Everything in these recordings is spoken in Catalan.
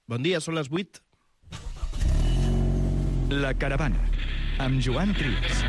Bon dia, són les 8. La Caravana, amb Joan Trias.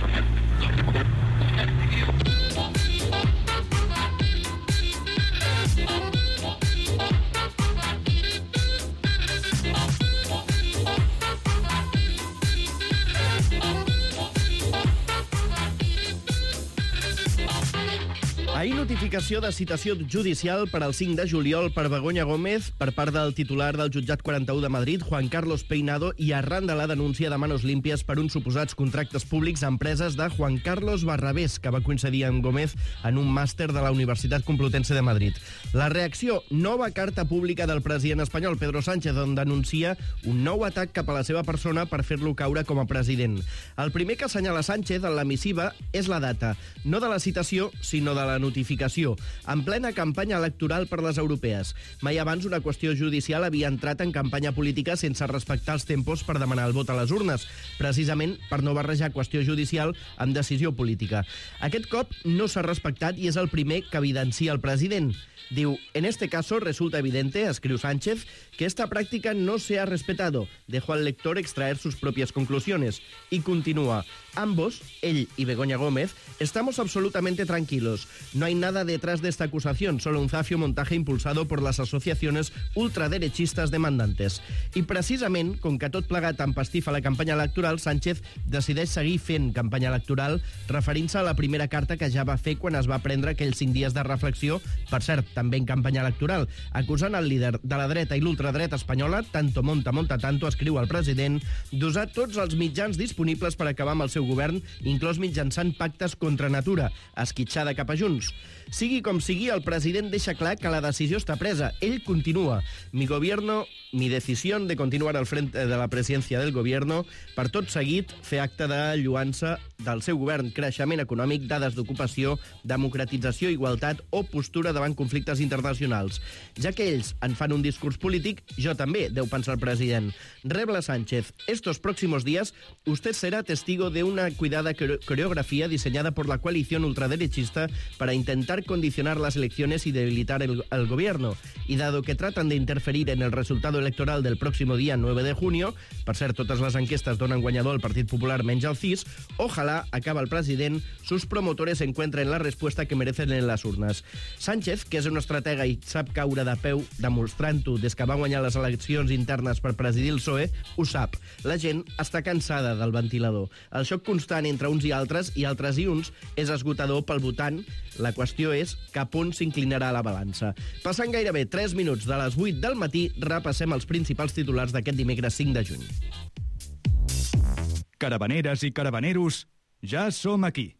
Ahir notificació de citació judicial per al 5 de juliol per Begoña Gómez per part del titular del jutjat 41 de Madrid, Juan Carlos Peinado, i arran de la denúncia de Manos Limpias per uns suposats contractes públics a empreses de Juan Carlos Barrabés, que va coincidir amb Gómez en un màster de la Universitat Complutense de Madrid. La reacció, nova carta pública del president espanyol, Pedro Sánchez, on denuncia un nou atac cap a la seva persona per fer-lo caure com a president. El primer que assenyala Sánchez en la missiva és la data, no de la citació, sinó de la notificació, en plena campanya electoral per les europees. Mai abans una qüestió judicial havia entrat en campanya política sense respectar els tempos per demanar el vot a les urnes, precisament per no barrejar qüestió judicial amb decisió política. Aquest cop no s'ha respectat i és el primer que evidencia el president. Diu, en este caso resulta evidente, escriu Sánchez, que esta práctica no se ha respetado. Dejó al lector extraer sus propias conclusiones. Y continúa, ambos, él y Begoña Gómez, estamos absolutamente tranquilos. No hay nada detrás de esta acusación, solo un zafio montaje impulsado por las asociaciones ultraderechistas demandantes. I precisament, com que tot plegat empastifa la campanya electoral, Sánchez decideix seguir fent campanya electoral referint-se a la primera carta que ja va fer quan es va prendre aquells 5 dies de reflexió, per cert, també en campanya electoral, acusant el líder de la dreta i l'ultradreta espanyola, tanto monta tanto, escriu el president, d'usar tots els mitjans disponibles per acabar amb el seu govern, inclòs mitjançant pactes contra natura, esquitxada cap a Junts. Sigui com sigui, el president deixa clar que la decisió està presa. Ell continua. Mi decisión de continuar al frente de la presidència del gobierno, per tot seguit fer acte de lluança del seu govern, creixement econòmic, dades d'ocupació, democratització, igualtat o postura davant conflictes internacionals. Ja que ells en fan un discurs polític, jo també, deu pensar el president. Rebla Sánchez, estos próximos días usted será testigo de una cuidada coreografía diseñada por la coalición ultraderechista para intentar condicionar las elecciones y debilitar el gobierno. Y dado que tratan de interferir en el resultado electoral del próximo día 9 de junio, per cert, totes les enquestes donen guanyador al Partit Popular menys el CIS, ojalá, acaba el president, sus promotores encuentren la respuesta que merecen en les urnes. Sánchez, que és un estratega i sap caure de peu demostrant-ho des que va guanyar les eleccions internes per presidir el PSOE, ho sap. La gent està cansada del ventilador. El xoc constant entre uns i altres i uns és esgotador pel votant. La qüestió és cap on s'inclinarà la balança. Passant gairebé 3 minuts de les 8 del matí, repassem els principals titulars d'aquest dimecres 5 de juny. Caravaneres i caravaneros, ja som aquí.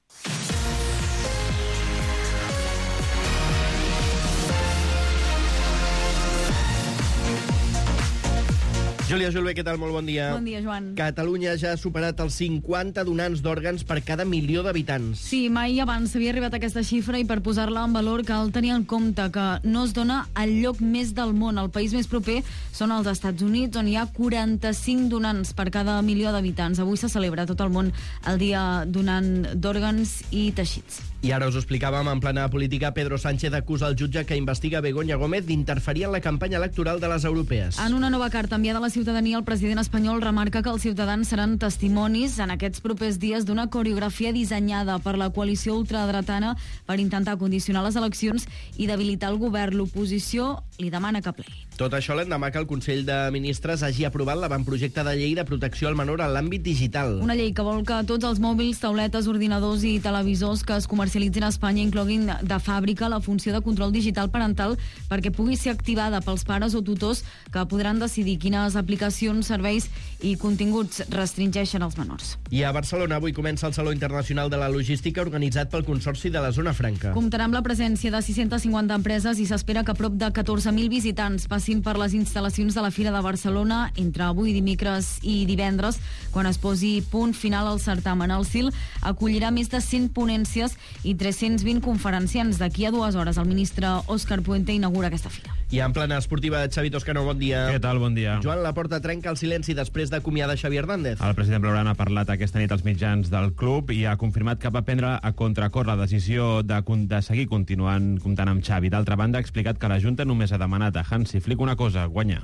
Júlia Julve, què tal? Molt bon dia. Bon dia, Joan. Catalunya ja ha superat els 50 donants d'òrgans per cada milió d'habitants. Sí, mai abans s'havia arribat a aquesta xifra i per posar-la en valor cal tenir en compte que no es dona al lloc més del món. El país més proper són els Estats Units, on hi ha 45 donants per cada milió d'habitants. Avui se celebra a tot el món el dia donant d'òrgans i teixits. I ara us ho explicàvem en plana política. Pedro Sánchez acusa el jutge que investiga Begoña Gómez d'interferir en la campanya electoral de les europees. En una nova carta enviada a la ciutadania, el president espanyol remarca que els ciutadans seran testimonis en aquests propers dies d'una coreografia dissenyada per la coalició ultradretana per intentar condicionar les eleccions i debilitar el govern. L'oposició li demana que plegui. Tot això l'endemà que el Consell de Ministres hagi aprovat l'avantprojecte de llei de protecció al menor en l'àmbit digital. Una llei que vol que tots els mòbils, tauletes, ordinadors i televisors que es comercialitzin a Espanya incloguin de fàbrica la funció de control digital parental perquè pugui ser activada pels pares o tutors que podran decidir quines aplicacions, serveis i continguts restringeixen els menors. I a Barcelona avui comença el Saló Internacional de la Logística organitzat pel Consorci de la Zona Franca. Comptarà amb la presència de 650 empreses i s'espera que prop de 14.000 visitants passin per les instal·lacions de la Fira de Barcelona entre avui, dimecres i divendres, quan es posi punt final al certamen. El CIL acollirà més de 100 ponències i 320 conferenciants. D'aquí a 2 hores el ministre Òscar Puente inaugura aquesta fira. I en plana esportiva, Xavi Toscano, bon dia. Què tal? Bon dia. Joan Laporta trenca el silenci després d'acomiadar Xavi Hernández. El president Blaugrana ha parlat aquesta nit als mitjans del club i ha confirmat que va prendre a contracor la decisió de seguir continuant comptant amb Xavi. D'altra banda, ha explicat que la Junta només ha demanat a Hansi Flick una cosa, guanyar.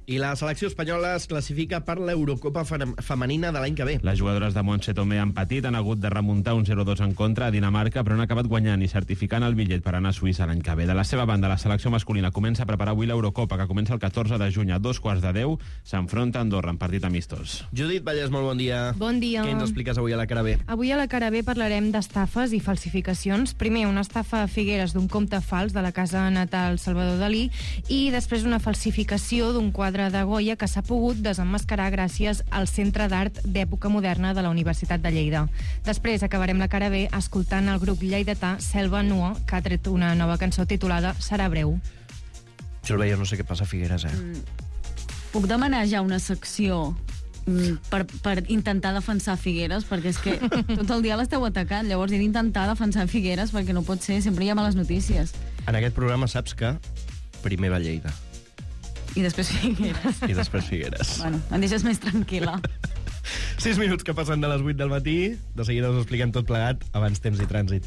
I la selecció espanyola es classifica per l'Eurocopa femenina de l'any que ve. Les jugadores de Montse Tomé han patit, han hagut de remuntar un 0-2 en contra a Dinamarca, però han acabat guanyant i certificant el bitllet per anar a Suïssa l'any que ve. De la seva banda, la selecció masculina comença a preparar avui l'Eurocopa, que comença el 14 de juny a 2:15, s'enfronta a Andorra en partit amistós. Judit Vallès, molt bon dia. Bon dia. Què ens expliques avui a la cara B? Avui a la cara B parlarem d'estafes i falsificacions. Primer, una estafa a Figueres d'un compte fals de la casa natal Salvador Dalí i després una falsificació d'un quadre de Goya que s'ha pogut desemmascarar gràcies al Centre d'Art d'Època Moderna de la Universitat de Lleida. Després acabarem la cara B escoltant el grup lleidatà Selva Nua, que ha tret una nova cançó titulada Serà breu. Jo el veia, no sé què passa a Figueres, Puc demanar ja una secció per intentar defensar Figueres, perquè és que tot el dia l'esteu atacant, llavors he d'intentar defensar Figueres perquè no pot ser, sempre hi ha males notícies. En aquest programa saps que primer va Lleida. I després Figueres. I després Figueres. Bueno, em deixes més tranquil·la. 6 minuts que passen de les 8 del matí. De seguida us ho expliquem tot plegat, abans temps i trànsit.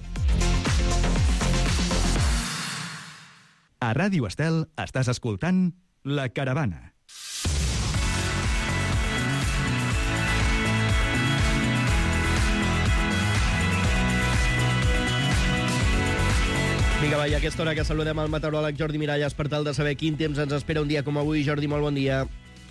A Ràdio Estel estàs escoltant La Caravana. Vinga, va, i a aquesta hora que saludem el meteoròleg Jordi Miralles per tal de saber quin temps ens espera un dia com avui. Jordi, molt bon dia.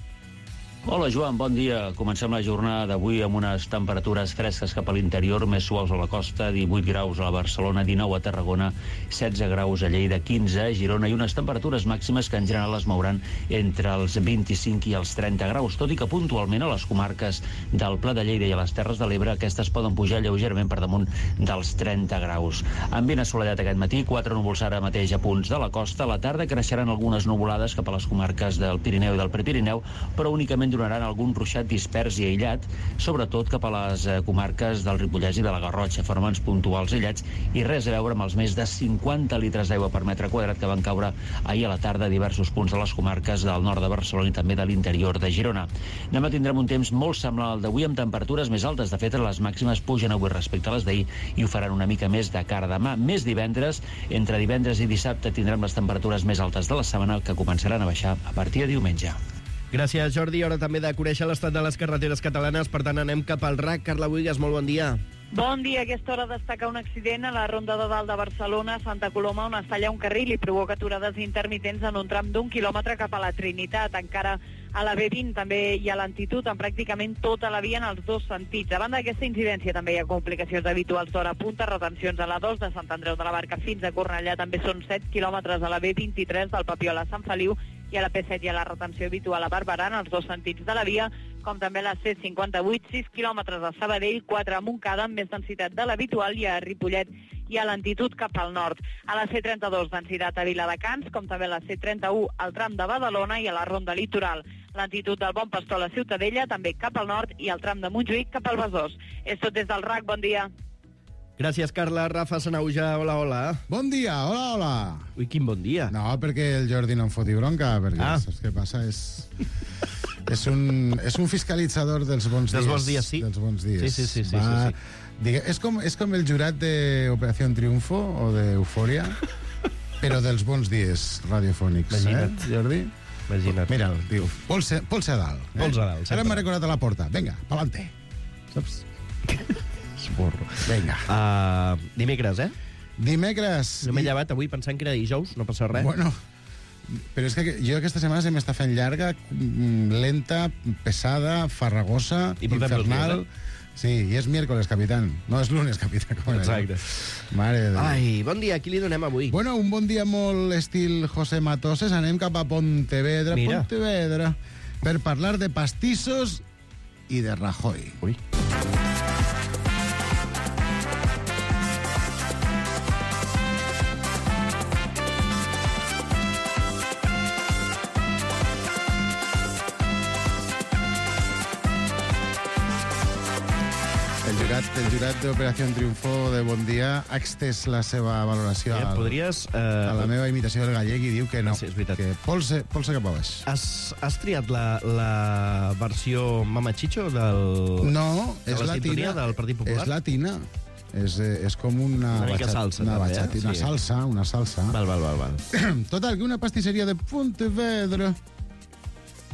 Hola, Joan, bon dia. Comencem la jornada d'avui amb unes temperatures fresques cap a l'interior, més suaus a la costa, 18 graus a la Barcelona, 19 a Tarragona, 16 graus a Lleida, 15 a Girona, i unes temperatures màximes que en general es mouran entre els 25 i els 30 graus, tot i que puntualment a les comarques del Pla de Lleida i a les Terres de l'Ebre aquestes poden pujar lleugerament per damunt dels 30 graus. Ambient assolellat aquest matí, 4 núvols ara mateix a punts de la costa. A la tarda creixeran algunes nuvolades cap a les comarques del Pirineu i del Prepirineu, però únicament donaran algun ruixat dispers i aïllat, sobretot cap a les comarques del Ripollès i de la Garrotxa, fenòmens puntuals aïllats i res a veure amb els més de 50 litres d'aigua per metre quadrat que van caure ahir a la tarda a diversos punts de les comarques del nord de Barcelona i també de l'interior de Girona. Demà tindrem un temps molt semblant al d'avui amb temperatures més altes. De fet, les màximes pugen avui respecte a les d'ahir i ho faran una mica més de cara a demà. Més divendres, entre divendres i dissabte tindrem les temperatures més altes de la setmana que començaran a baixar a partir de diumenge. Gràcies, Jordi. Hora també de conèixer l'estat de les carreteres catalanes. Per tant, anem cap al RAC. Carla Buigas, molt bon dia. Bon dia. A aquesta hora destaca un accident a la Ronda de Dalt de Barcelona, Santa Coloma, on es talla un carril i provoca aturades intermitents en un tram d'1 quilòmetre cap a la Trinitat. Encara a la B20 també hi ha lentitud en pràcticament tota la via en els dos sentits. A banda d'aquesta incidència també hi ha complicacions habituals d'hora punta, retencions a la 2 de Sant Andreu de la Barca fins a Cornellà. També són 7 quilòmetres a la B23 del Papiol a Sant Feliu i a la P7 hi ha la retenció habitual a Barberà en els dos sentits de la via, com també a la C58, 6 quilòmetres a Sabadell, 4 a Montcada, amb més densitat de l'habitual, i a Ripollet hi ha lentitud cap al nord. A la C32, densitat a Viladecans, com també a la C31, al tram de Badalona i a la Ronda Litoral. Lentitud del Bon Pastor a la Ciutadella, també cap al nord, i al tram de Montjuïc cap al Besòs. És tot des del RAC, bon dia. Gràcies, Carla. Rafa Sanauja, hola, hola. Bon dia, hola, hola. Ui, quin bon dia. No, perquè el Jordi no em foti bronca, perquè saps què passa? És un fiscalitzador dels bons dies. Dels bons dies, sí. Dels bons dies. Sí. És com el jurat d'Operació Triunfo o d'Eufòria, però dels bons dies radiofònics. Imagina't, Jordi? Imagina't. Mira'l, diu, polse a dalt. Polse a dalt, sempre. Ara m'ha recordat a la porta. Vinga, pa'lante. Saps? Esborro. Vinga. Dimecres, Dimecres. No m'he llevat avui pensant que era dijous, no passa res. Bueno, però és que jo aquesta setmana se m'està fent llarga, lenta, pesada, farragosa, I portem infernal. 2 dies, Sí, i és miércoles, capitán. No, és lunes, capitán. Exacte. Mare de Déu. Ai, bon dia. A qui li donem avui? Bueno, un bon dia molt estil José Matoses. Anem cap a Pontevedra. Mira. Pontevedra, per parlar de pastissos i de Rajoy. Ui. El jurat d'Operació Triunfo de Bon Dia ha extès la seva valoració a la meva imitació del gallec i diu que no, sí, és veritat. que polse cap a baix. Has triat la versió mamachicho del... No, de és la sintonia latina. del Partit Popular? És latina. És com una mica salsa, també, una salsa. Val. Total, que una pastisseria de Pontevedra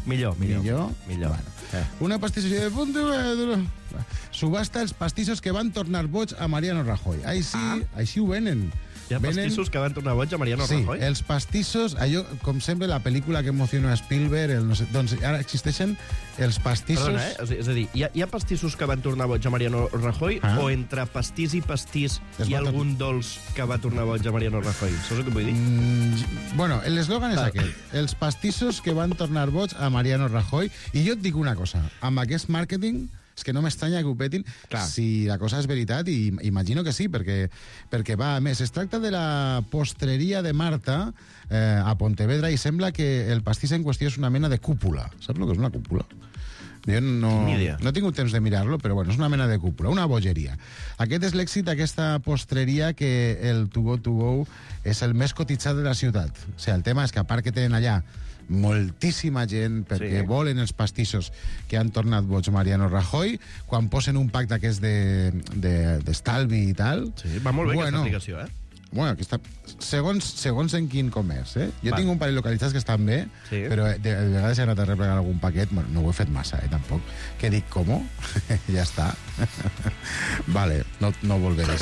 Millor. Bueno. Una pastisseria de Pontevedra subhasta els pastissos que van tornar boig a Mariano Rajoy. Així ho venen. Hi ha pastissos que van tornar boig a Mariano Rajoy? Sí, els pastissos, allò, com sempre, la pel·lícula que emociona a Spielberg, doncs ara existeixen els pastissos... Perdona, és a dir, hi ha pastissos que van tornar boig a Mariano Rajoy o entre pastís i pastís hi ha algun dolç que va tornar boig a Mariano Rajoy? Saps el que vull dir? Bueno, l'eslògan és aquest. Els pastissos que van tornar boig a Mariano Rajoy. I jo et dic una cosa, amb aquest màrqueting és que no m'estranya que ho petin. Clar. Si la cosa és veritat, i imagino que sí, perquè va, a més, es tracta de la postreria de Marta a Pontevedra i sembla que el pastís en qüestió és una mena de cúpula. Saps el que és una cúpula? Jo no he tingut temps de mirar-lo, però bueno, és una mena de cúpula, una bogeria. Aquest és l'èxit d'aquesta postreria, que el To Go To Go és el més cotitzat de la ciutat. O sigui, el tema és que a part que tenen allà moltíssima gent perquè volen els pastissos que han tornat boig Mariano Rajoy, quan posen un pack d'aquests d'estalvi i tal... Sí, va molt bé aquesta aplicació, Bueno, segons en quin comerç, Jo tinc un parell localitzats que estan bé, però de vegades he anat a replegar algun paquet, bueno, no ho he fet massa, tampoc, que dic, ¿cómo? Ja està. Vale, no volveré a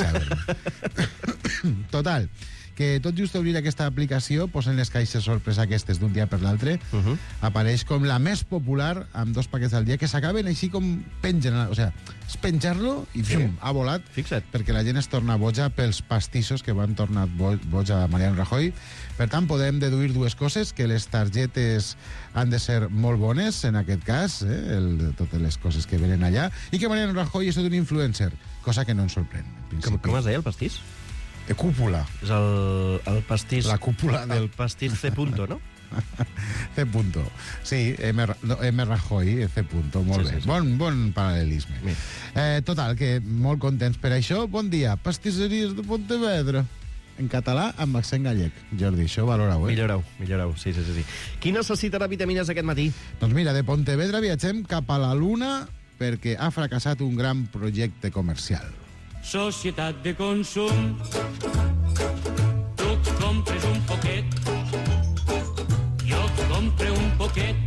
saber. Total, que tot just obrir aquesta aplicació, posen les caixes sorpresa aquestes d'un dia per l'altre, apareix com la més popular, amb 2 paquets al dia, que s'acaben així com pengen. O sigui, és penjar-lo i ha volat. Fixa't. Perquè la gent es torna boja pels pastissos que van tornar boja a Mariano Rajoy. Per tant, podem deduir 2 coses, que les targetes han de ser molt bones, en aquest cas, totes les coses que venen allà, i que Mariano Rajoy és tot un influencer, cosa que no ens sorprèn. Com es deia el pastís? De cúpula. És el pastís... La cúpula del pastís C. no? C. Sí, M. Rajoy, C. Molt bé. Bon paral·lelisme. Total, que molt contents per això. Bon dia, pastisseries de Pontevedra. En català, amb accent gallec. Jordi, això valora-ho, Milloreu, sí. Qui necessitarà vitamines aquest matí? Doncs mira, de Pontevedra viatgem cap a la Luna perquè ha fracassat un gran projecte comercial. Societat de consum. Tu compres un poquet, jo compre un poquet,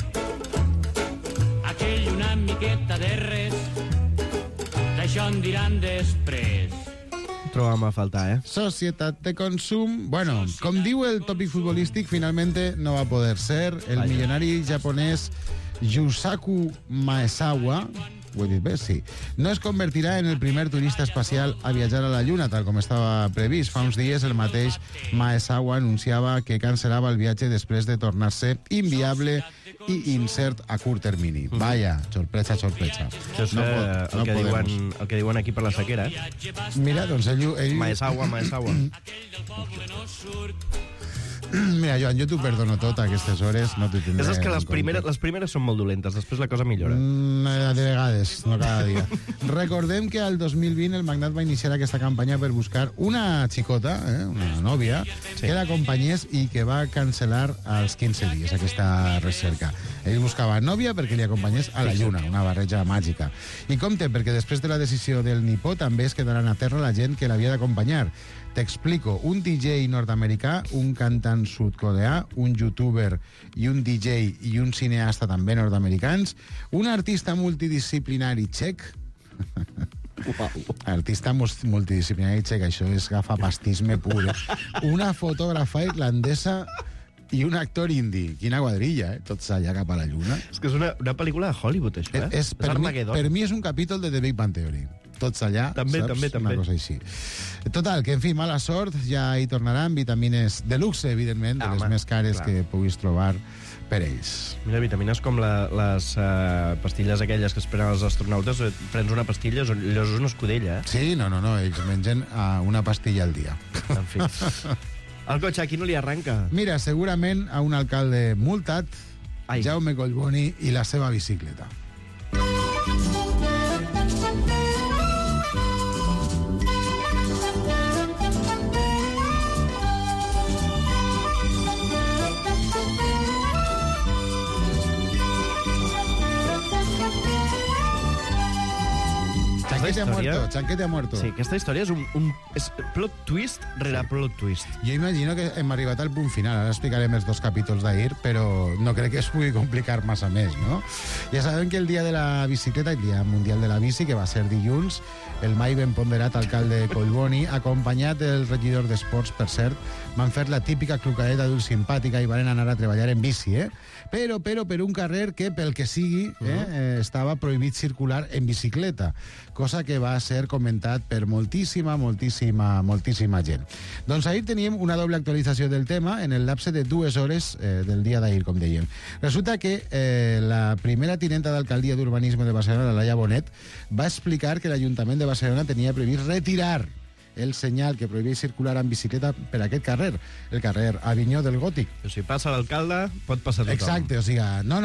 aquell una miqueta de res, d'això en diran després. Troba'm a faltar, Societat de consum. Bueno, com diu el tòpic futbolístic, finalment no va poder ser. El milionari japonès Yusaku Maezawa, ho he dit bé? Sí. No es convertirà en el primer turista espacial a viatjar a la Lluna, tal com estava previst. Fa uns dies el mateix Maezawa anunciava que cancel·lava el viatge després de tornar-se inviable i incert a curt termini. Vaja, sorpresa. Això és el que diuen aquí per la sequera, Mira, doncs ell... Maezawa. Mira, Joan, jo t'ho perdono tot a aquestes hores, no t'ho tindré. És que les primeres són molt dolentes, després la cosa millora. De vegades, no cada dia. Recordem que al 2020 el magnat va iniciar aquesta campanya per buscar una xicota, una nòvia, que l'acompanyés i que va cancel·lar als 15 dies aquesta recerca. Ell buscava nòvia perquè li acompanyés a la Lluna, una barreja màgica. I compte, perquè després de la decisió del nipó també es quedaran a terra la gent que l'havia d'acompanyar. T'explico, un DJ nord-americà, un cantant sud-coreà, un youtuber i un DJ i un cineasta també nord-americans, un artista multidisciplinari txec... Artista multidisciplinari txec, això és gafapastisme pur. Una fotògrafa irlandesa i un actor indi. Quina quadrilla, Tots allà cap a la Lluna. És que és una pel·lícula de Hollywood, això, És per mi és un capítol de The Big Bang Theory. Tots allà, també. Una cosa així. Total, que en fi, mala sort, ja hi tornaran vitamines de luxe, evidentment, de les més cares que puguis trobar per ells. Mira, vitamines com les pastilles aquelles que esperen els astronautes, prens una pastilla, allò és una escudella, Sí, no, ells mengen una pastilla al dia. En fi. El cotxe, aquí no li arranca? Mira, segurament a un alcalde multat, Jaume Collboni i la seva bicicleta. Chanquete ha muerto. Sí, aquesta història és plot twist rere plot twist. Jo imagino que hem arribat al punt final. Ara explicarem els 2 capítols d'ahir, però no crec que es pugui complicar massa més, no? Ja sabem que el dia de la bicicleta, el dia mundial de la bici, que va ser dilluns, el mai ben ponderat alcalde Collboni, acompanyat del regidor d'Esports, per cert, van fer la típica clucadeta d'ull simpàtica i van anar a treballar en bici, Però per un carrer que, pel que sigui, estava prohibit circular en bicicleta, cosa que va ser comentat per moltíssima gent. Doncs ahir teníem una doble actualització del tema en el lapse de 2 hores del dia d'ahir, com dèiem. Resulta que la primera tinenta d'alcaldia d'Urbanisme de Barcelona, la Laia Bonet, va explicar que l'Ajuntament de Barcelona tenia previst retirar el senyal que prohibeix circular en bicicleta per aquest carrer, el carrer Avinyó del Gòtic. Si passa l'alcalde, pot passar tothom. Exacte, o sigui,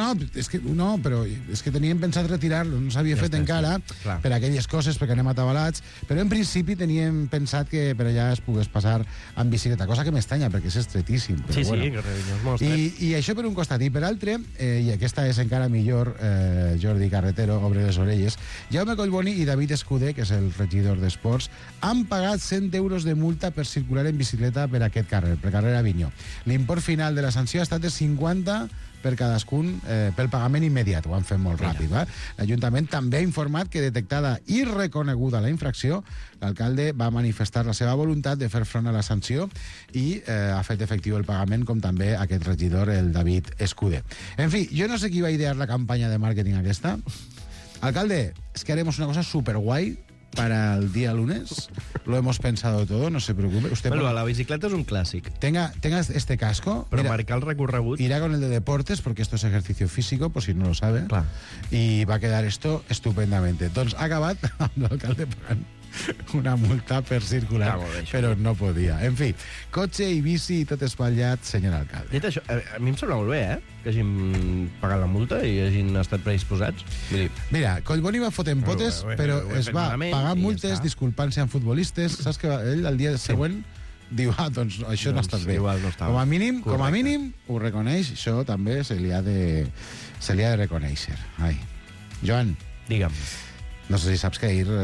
però és que teníem pensat retirar-lo, no s'havia fet encara, per aquelles coses, perquè anem atabalats, però en principi teníem pensat que per allà es pogués passar en bicicleta, cosa que m'estranya, perquè és estretíssim. Sí, que Avinyó és molt estret. I això per un costat, i per altre, i aquesta és encara millor, Jordi Carretero, obre les orelles, Jaume Collboni i David Escudé, que és el regidor d'Esports, han pagat 100 euros de multa per circular en bicicleta per aquest carrer, per carrer Avinyó. L'import final de la sanció ha estat de 50 per cadascun pel pagament immediat. Ho han fet molt ràpid. L'Ajuntament també ha informat que, detectada i reconeguda la infracció, l'alcalde va manifestar la seva voluntat de fer front a la sanció i ha fet efectiu el pagament, com també aquest regidor, el David Escudé. En fi, jo no sé qui va idear la campanya de màrqueting aquesta. Alcalde, es que haremos una cosa superguay para el día lunes. Lo hemos pensado todo, no se preocupe. La bicicleta es un clásico. Tenga este casco. Pero marcar el recorregut. Irá con el de deportes, porque esto es ejercicio físico, por si no lo sabe. Clar. Y va a quedar esto estupendamente. Entonces, ha acabat amb l'alcalde pagant una multa per circular, però no podia. En fi, cotxe i bici i tot espatllat, senyor alcalde. Dit això, a mi em sembla molt bé, que hagin pagat la multa i hagin estat predisposats. Mira, Collboni va fotent potes, però es va pagar multes disculpant-se amb futbolistes. Saps que ell, el dia següent, diu, doncs això no ha estat bé. Com a mínim, ho reconeix, això també se li ha de reconèixer. Ai. Joan. Digue'm. No sé si saps que ahir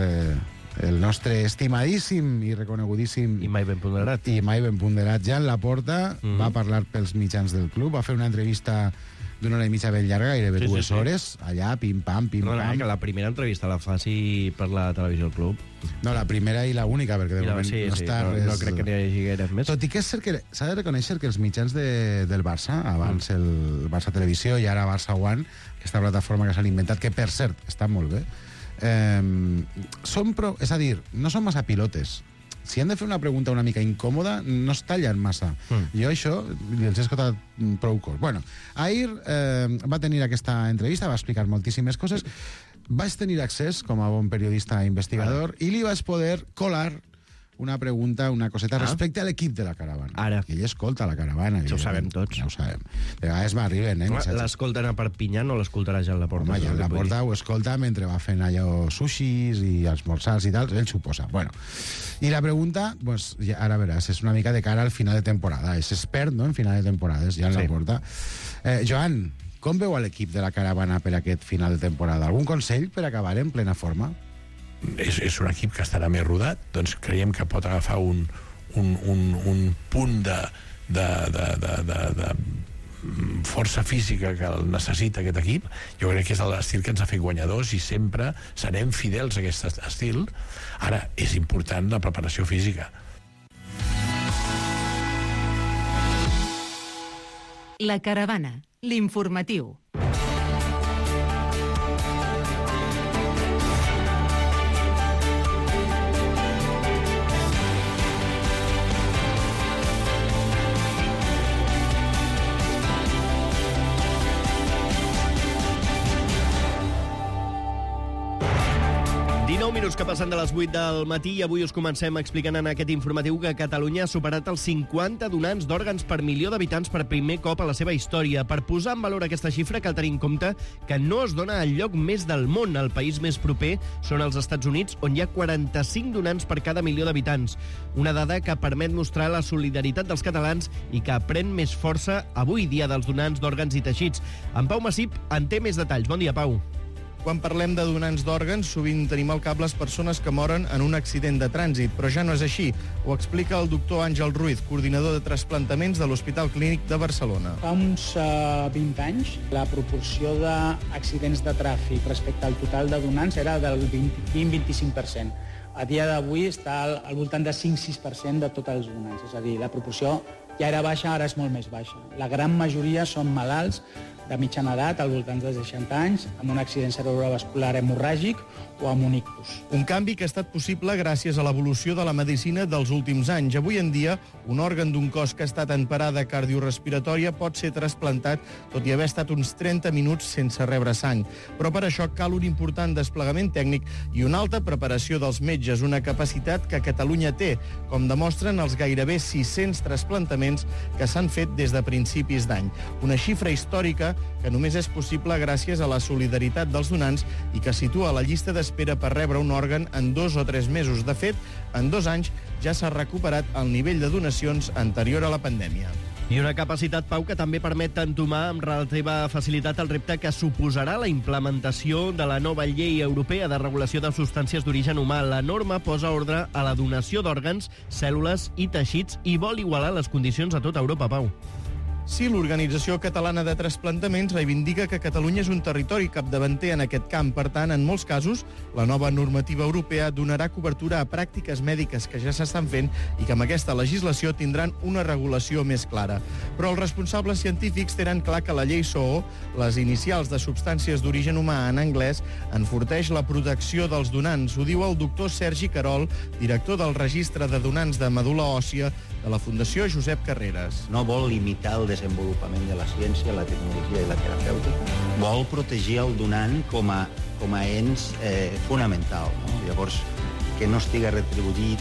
el nostre estimadíssim i reconegudíssim i mai ben ponderat Jan Laporta va parlar pels mitjans del club, va fer una entrevista d'una hora i mitja ben llarga, gairebé 2 hores, allà, pim-pam. Que la primera entrevista la faci per la televisió del club. No, la primera i l'única, perquè de moment no està res... No crec que n'hi hagi gaire més. Tot i que és cert que s'ha de reconèixer que els mitjans del Barça, abans el Barça Televisió i ara Barça One, aquesta plataforma que s'han inventat, que per cert està molt bé, és a dir, no són massa pilotes. Si han de fer una pregunta una mica incòmoda, no es tallen massa. Jo això els he escoltat prou cos. Bueno, ahir va tenir aquesta entrevista, va explicar moltíssimes coses, vaig tenir accés com a bon periodista investigador i li vaig poder colar una pregunta, una coseta respecte a l'equip de la caravana. Ara. Que ell escolta la caravana. Això ho sabem tots. Ja ho sabem. De vegades m'arriben, L'escolten a Perpinyà, no l'escoltarà Jan Laporta. Home, Jan Laporta ho escolta mentre va fent allò sushis i esmorzars i tal, ell s'ho posa. Bueno, i la pregunta, pues, ara veràs, és una mica de cara al final de temporada. És expert, no?, en final de temporades, Jan Laporta. Joan, com veu l'equip de la caravana per aquest final de temporada? Algun consell per acabar en plena forma? És un equip que estarà més rodat, doncs creiem que pot agafar un punt de força física que el necessita aquest equip. Jo crec que és l'estil que ens ha fet guanyadors i sempre serem fidels a aquest estil. Ara, és important la preparació física. La caravana, l'informatiu. Minuts que passen de les 8 del matí i avui us comencem explicant en aquest informatiu que Catalunya ha superat els 50 donants d'òrgans per milió d'habitants per primer cop a la seva història. Per posar en valor aquesta xifra cal tenir en compte que no es dona al lloc més del món. El país més proper són els Estats Units, on hi ha 45 donants per cada milió d'habitants. Una dada que permet mostrar la solidaritat dels catalans i que pren més força avui, dia dels donants d'òrgans i teixits. En Pau Massip en té més detalls. Bon dia, Pau. Quan parlem de donants d'òrgans, sovint tenim al cap les persones que moren en un accident de trànsit, però ja no és així. Ho explica el doctor Àngel Ruiz, coordinador de trasplantaments de l'Hospital Clínic de Barcelona. Fa uns 20 anys, la proporció d'accidents de tràfic respecte al total de donants era del 20-25%. A dia d'avui està al voltant de 5-6% de tots els donants. És a dir, la proporció ja era baixa, ara és molt més baixa. La gran majoria són malalts de mitjana edat, al voltant de 60 anys, amb un accident cerebrovascular hemorràgic o amb un ictus. Un canvi que ha estat possible gràcies a l'evolució de la medicina dels últims anys. Avui en dia, un òrgan d'un cos que ha estat en parada cardiorespiratòria pot ser trasplantat, tot i haver estat uns 30 minuts sense rebre sang. Però per això cal un important desplegament tècnic i una alta preparació dels metges, una capacitat que Catalunya té, com demostren els gairebé 600 trasplantaments que s'han fet des de principis d'any. Una xifra històrica que només és possible gràcies a la solidaritat dels donants i que situa la llista d'espera per rebre un òrgan en 2 o 3 mesos. De fet, en 2 anys ja s'ha recuperat el nivell de donacions anterior a la pandèmia. I una capacitat, Pau, que també permet entomar amb relativa facilitat el repte que suposarà la implementació de la nova llei europea de regulació de substàncies d'origen humà. La norma posa ordre a la donació d'òrgans, cèl·lules i teixits i vol igualar les condicions a tota Europa, Pau. Sí, l'Organització Catalana de Trasplantaments reivindica que Catalunya és un territori capdavanter en aquest camp. Per tant, en molts casos, la nova normativa europea donarà cobertura a pràctiques mèdiques que ja s'estan fent i que amb aquesta legislació tindran una regulació més clara. Però els responsables científics tenen clar que la llei SOO, les inicials de substàncies d'origen humà en anglès, enforteix la protecció dels donants. Ho diu el doctor Sergi Carol, director del Registre de Donants de Medul·la Òssia de la Fundació Josep Carreras. No vol limitar el desenvolupament de la ciència, la tecnologia i la terapèutica. Vol protegir el donant com a ens fonamental. No? Llavors, que no estiga retribuït,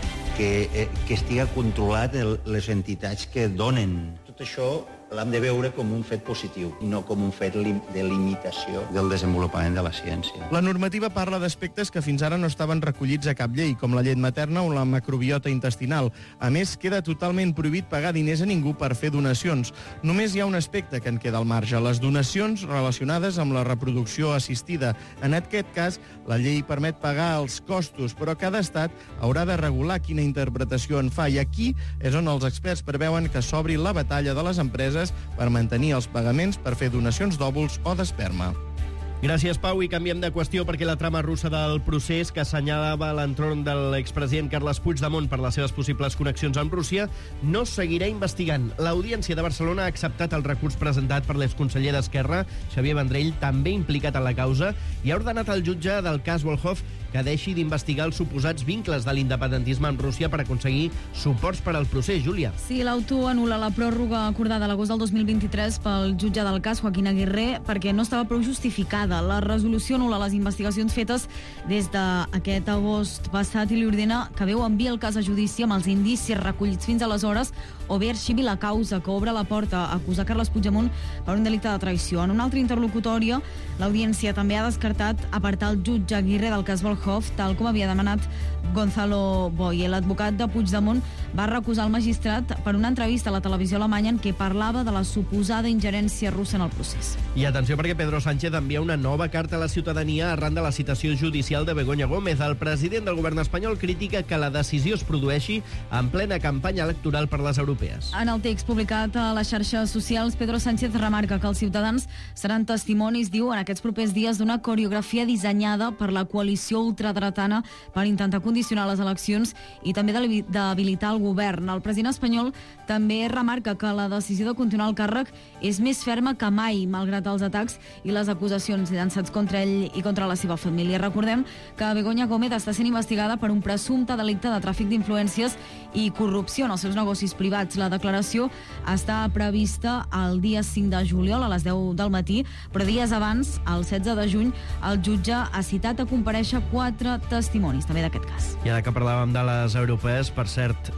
que estiga controlat les entitats que donen. Tot això l'hem de veure com un fet positiu i no com un fet de limitació del desenvolupament de la ciència. La normativa parla d'aspectes que fins ara no estaven recollits a cap llei, com la llet materna o la macrobiota intestinal. A més, queda totalment prohibit pagar diners a ningú per fer donacions. Només hi ha un aspecte que en queda al marge, les donacions relacionades amb la reproducció assistida. En aquest cas, la llei permet pagar els costos, però cada estat haurà de regular quina interpretació en fa. I aquí és on els experts preveuen que s'obri la batalla de les empreses per mantenir els pagaments per fer donacions d'òvuls o d'esperma. Gràcies, Pau, i canviem de qüestió perquè la trama russa del procés que assenyalava l'entorn de l'expresident Carles Puigdemont per les seves possibles connexions amb Rússia no seguirà investigant. L'Audiència de Barcelona ha acceptat el recurs presentat per l'exconseller d'Esquerra, Xavier Vendrell, també implicat en la causa, i ha ordenat al jutge del cas Volhov que deixi d'investigar els suposats vincles de l'independentisme amb Rússia per aconseguir suports per al procés. Júlia. Sí, l'autor anul·la la pròrroga acordada a l'agost del 2023 pel jutge del cas, Joaquín Aguirre, perquè no estava prou justificada. La resolució anul·la les investigacions fetes des d'aquest agost passat i li ordena que veu enviar el cas a judici amb els indicis recollits fins aleshores o bé arxivi la causa que obre la porta a acusar Carles Puigdemont per un delicte de traïció. En una altra interlocutòria, l'Audiència també ha descartat apartar el jutge Aguirre del cas Volhov, tal com havia demanat Gonzalo Boye. L'advocat de Puigdemont va recusar el magistrat per una entrevista a la televisió alemanya en què parlava de la suposada ingerència russa en el procés. I atenció, perquè Pedro Sánchez envia una nova carta a la ciutadania arran de la citació judicial de Begoña Gómez. El president del govern espanyol critica que la decisió es produeixi en plena campanya electoral per les europees. En el text publicat a les xarxes socials, Pedro Sánchez remarca que els ciutadans seran testimonis, diu, en aquests propers dies d'una coreografia dissenyada per la coalició ultradretana per intentar condicionar les eleccions i també d'habilitar el govern. El president espanyol també remarca que la decisió de continuar al càrrec és més ferma que mai, malgrat els atacs i les acusacions llançats contra ell i contra la seva família. Recordem que Begoña Gómez està sent investigada per un presumpte delicte de tràfic d'influències i corrupció en els seus negocis privats. La declaració està prevista el dia 5 de juliol a les 10 del matí, però dies abans, el 16 de juny, el jutge ha citat a comparèixer 4 testimonis, també d'aquest cas. I ara que parlàvem de les europees, per cert,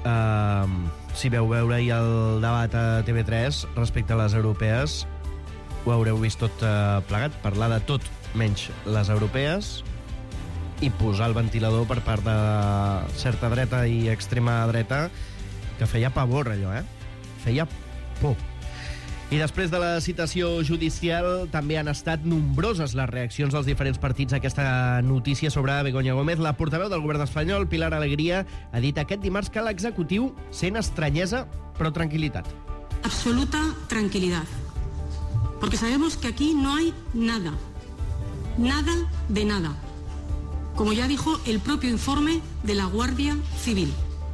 si veu veure ahir el debat a TV3 respecte a les europees, ho haureu vist tot plegat, parlar de tot menys les europees i posar el ventilador per part de certa dreta i extrema dreta, que feia pavor, allò, Feia por. I després de la citació judicial també han estat nombroses les reaccions dels diferents partits a aquesta notícia sobre Begoña Gómez. La portaveu del govern espanyol, Pilar Alegría, ha dit aquest dimarts que l'executiu sent estranyesa però tranquil·litat. Absoluta tranquilidad. Porque sabemos que aquí no hay nada. Nada de nada. Como ya dijo el propio informe de la Guardia Civil.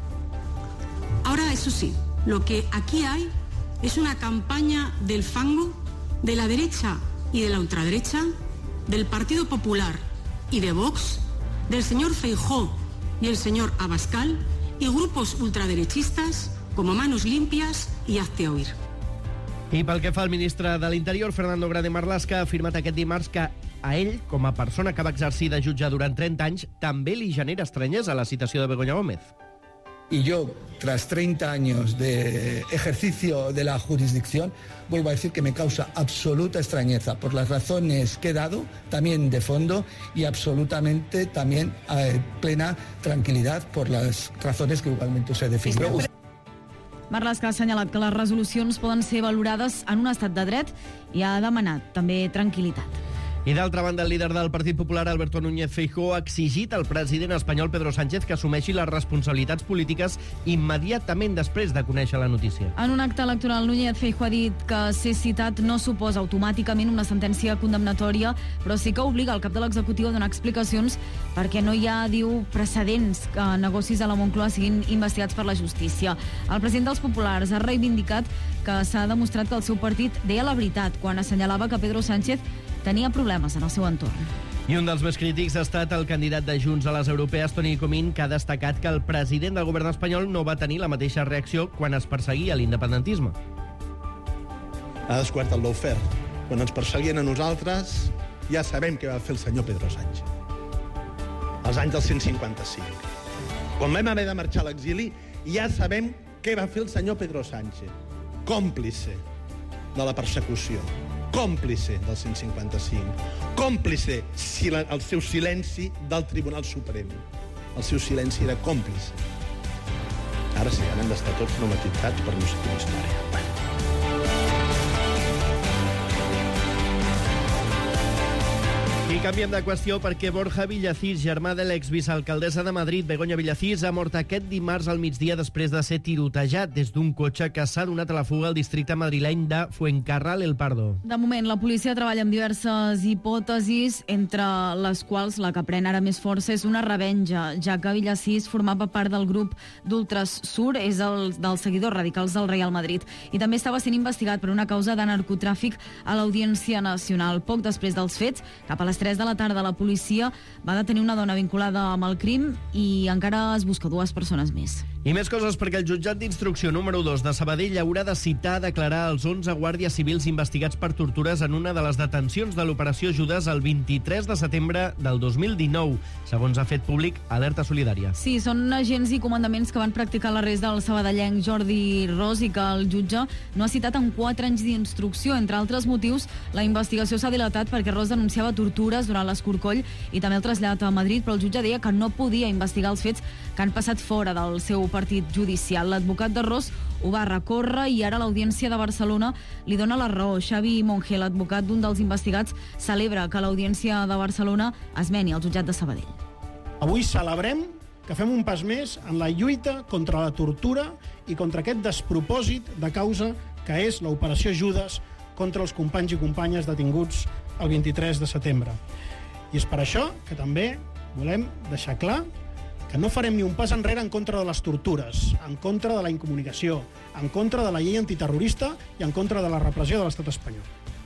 Ahora, eso sí, lo que aquí hay es una campaña del fango de la derecha y de la ultraderecha, del Partido Popular y de Vox, del señor Feijóo y el señor Abascal y grupos ultraderechistas como Manos Limpias y Hazte Oír. I pel que fa al ministre de l'Interior, Fernando Grande Marlaska, ha afirmat aquest dimarts que a ell, com a persona que va exercir de jutge durant 30 anys, també li genera estranyesa la citació de Begoña Gómez. Y yo, tras 30 años de ejercicio de la jurisdicción, vuelvo a decir que me causa absoluta extrañeza por las razones que he dado, también de fondo, y absolutamente también plena tranquilidad por las razones que igualmente us he definido. Marlaska ha assenyalat que les resolucions poden ser valorades en un estat de dret i ha demanat també tranquil·litat. I d'altra banda, el líder del Partit Popular, Alberto Núñez Feijóo, ha exigit al president espanyol Pedro Sánchez que assumeixi les responsabilitats polítiques immediatament després de conèixer la notícia. En un acte electoral, Núñez Feijóo ha dit que ser citat no suposa automàticament una sentència condemnatòria, però sí que obliga el cap de l'executiu a donar explicacions perquè no hi ha, diu, precedents que negocis a la Moncloa siguin investigats per la justícia. El president dels Populars ha reivindicat que s'ha demostrat que el seu partit deia la veritat quan assenyalava que Pedro Sánchez tenia problemes en el seu entorn. I un dels més crítics ha estat el candidat de Junts a les europees, Toni Comín, que ha destacat que el president del govern espanyol no va tenir la mateixa reacció quan es perseguia l'independentisme. Ha descobert el lawfare. Quan ens perseguien a nosaltres, ja sabem què va fer el senyor Pedro Sánchez. Els anys del 155. Quan vam haver de marxar a l'exili, ja sabem què va fer el senyor Pedro Sánchez. Còmplice de la persecució. Còmplice del 155, còmplice el seu silenci del Tribunal Suprem. El seu silenci era còmplice. Ara sí, ara hem d'estar tots traumatitzats per no sé quina història. I canviem de qüestió perquè Borja Villacís, germà de l'exvicealcaldessa de Madrid, Begoña Villacís, ha mort aquest dimarts al migdia després de ser tirotejat des d'un cotxe que s'ha donat a la fuga al districte madrileny de Fuencarral el Pardo. De moment, la policia treballa amb diverses hipòtesis, entre les quals la que pren ara més força és una revenja, ja que Villacís formava part del grup d'Ultras Sur, és dels seguidors radicals del Real Madrid, i també estava sent investigat per una causa de narcotràfic a l'Audiència Nacional. Poc després dels fets, cap a les 3 de la tarda, la policia va detenir una dona vinculada amb el crim i encara es busca 2 persones més. I més coses perquè el jutjat d'instrucció número 2 de Sabadell haurà de citar a declarar els 11 guàrdies civils investigats per tortures en una de les detencions de l'Operació Judes el 23 de setembre del 2019, segons ha fet públic Alerta Solidària. Sí, són agents i comandaments que van practicar l'arrest del sabadellenc Jordi Ros i que el jutge no ha citat en 4 anys d'instrucció. Entre altres motius, la investigació s'ha dilatat perquè Ros denunciava tortures durant l'escorcoll i també el trasllat a Madrid, però el jutge deia que no podia investigar els fets que han passat fora del seu partit judicial. L'advocat de Ros ho va recórrer i ara l'Audiència de Barcelona li dona la raó. Xavi Monge, l'advocat d'un dels investigats, celebra que l'Audiència de Barcelona esmeni el jutjat de Sabadell. Avui celebrem que fem un pas més en la lluita contra la tortura i contra aquest despropòsit de causa que és l'Operació Judes contra els companys i companyes detinguts el 23 de setembre. I és per això que també volem deixar clar que no farem ni un pas enrere en contra de les tortures, en contra de la incomunicació, en contra de la llei antiterrorista i en contra de la repressió de l'estat espanyol.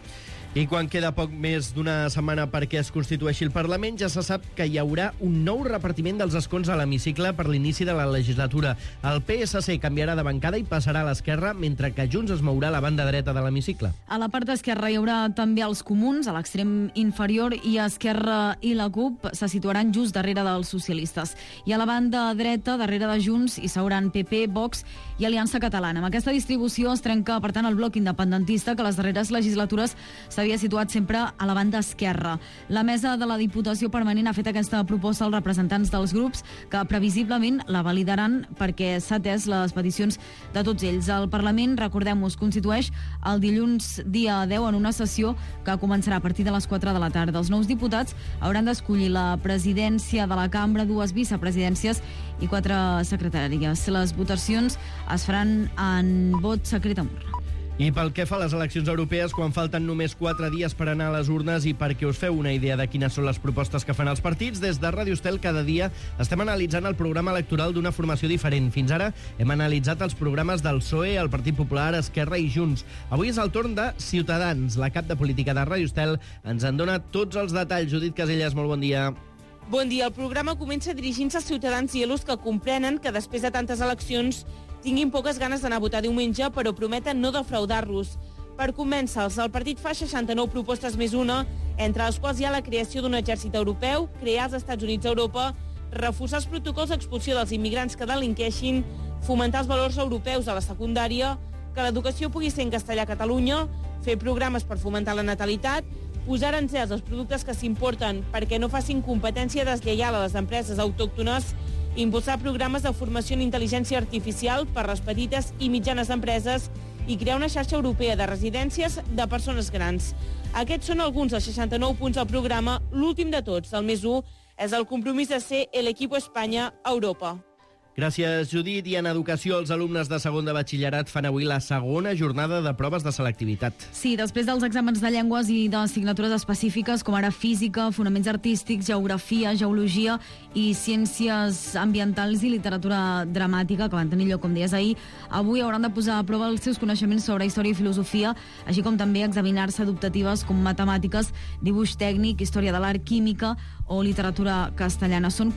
I quan queda poc més d'una setmana perquè es constitueixi el Parlament, ja se sap que hi haurà un nou repartiment dels escons a l'hemicicle per l'inici de la legislatura. El PSC canviarà de bancada i passarà a l'esquerra, mentre que Junts es mourà a la banda dreta de l'hemicicle. A la part esquerra hi haurà també els comuns, a l'extrem inferior, i a Esquerra i la CUP se situaran just darrere dels socialistes. I a la banda dreta, darrere de Junts, hi seuran PP, Vox i Aliança Catalana. Amb aquesta distribució es trenca, per tant, el bloc independentista, que les darreres legislatures s'havia situat sempre a la banda esquerra. La mesa de la Diputació Permanent ha fet aquesta proposta als representants dels grups que previsiblement la validaran perquè s'ha atès les peticions de tots ells. El Parlament, recordem-ho, es constitueix el dilluns dia 10 en una sessió que començarà a partir de les 4 de la tarda. Els nous diputats hauran d'escollir la presidència de la cambra, 2 vicepresidències i 4 secretàries. Les votacions es faran en vot secret amb urna. I pel que fa a les eleccions europees, quan falten només 4 dies per anar a les urnes i perquè us feu una idea de quines són les propostes que fan els partits, des de Ràdio Estel cada dia estem analitzant el programa electoral d'una formació diferent. Fins ara hem analitzat els programes del PSOE, el Partit Popular, Esquerra i Junts. Avui és el torn de Ciutadans. La cap de política de Ràdio Estel ens en dona tots els detalls. Judit Casellas, molt bon dia. Bon dia. El programa comença dirigint-se als ciutadans i elos que comprenen que després de tantes eleccions tinguin poques ganes d'anar a votar diumenge, però prometen no defraudar-los. Per convèncer-los, el partit fa 69 propostes més una, entre les quals hi ha la creació d'un exèrcit europeu, crear els Estats Units a Europa, reforçar els protocols d'expulsió dels immigrants que delinqueixin, fomentar els valors europeus a la secundària, que l'educació pugui ser en castellà a Catalunya, fer programes per fomentar la natalitat, posar aranzels als productes que s'importen perquè no facin competència deslleial a les empreses autòctones, impulsar programes de formació en intel·ligència artificial per a les petites i mitjanes empreses i crear una xarxa europea de residències de persones grans. Aquests són alguns dels 69 punts del programa. L'últim de tots, el més 1, és el compromís de ser l'equipo Espanya a Europa. Gràcies, Judit. I en educació, els alumnes de segon de batxillerat fan avui la segona jornada de proves de selectivitat. Sí, després dels exàmens de llengües i d'assignatures específiques, com ara física, fonaments artístics, geografia, geologia i ciències ambientals i literatura dramàtica, que van tenir lloc, com deies ahir, avui hauran de posar a prova els seus coneixements sobre història i filosofia, així com també examinar-se adoptatives com matemàtiques, dibuix tècnic, història de l'art, química o literatura castellana. Són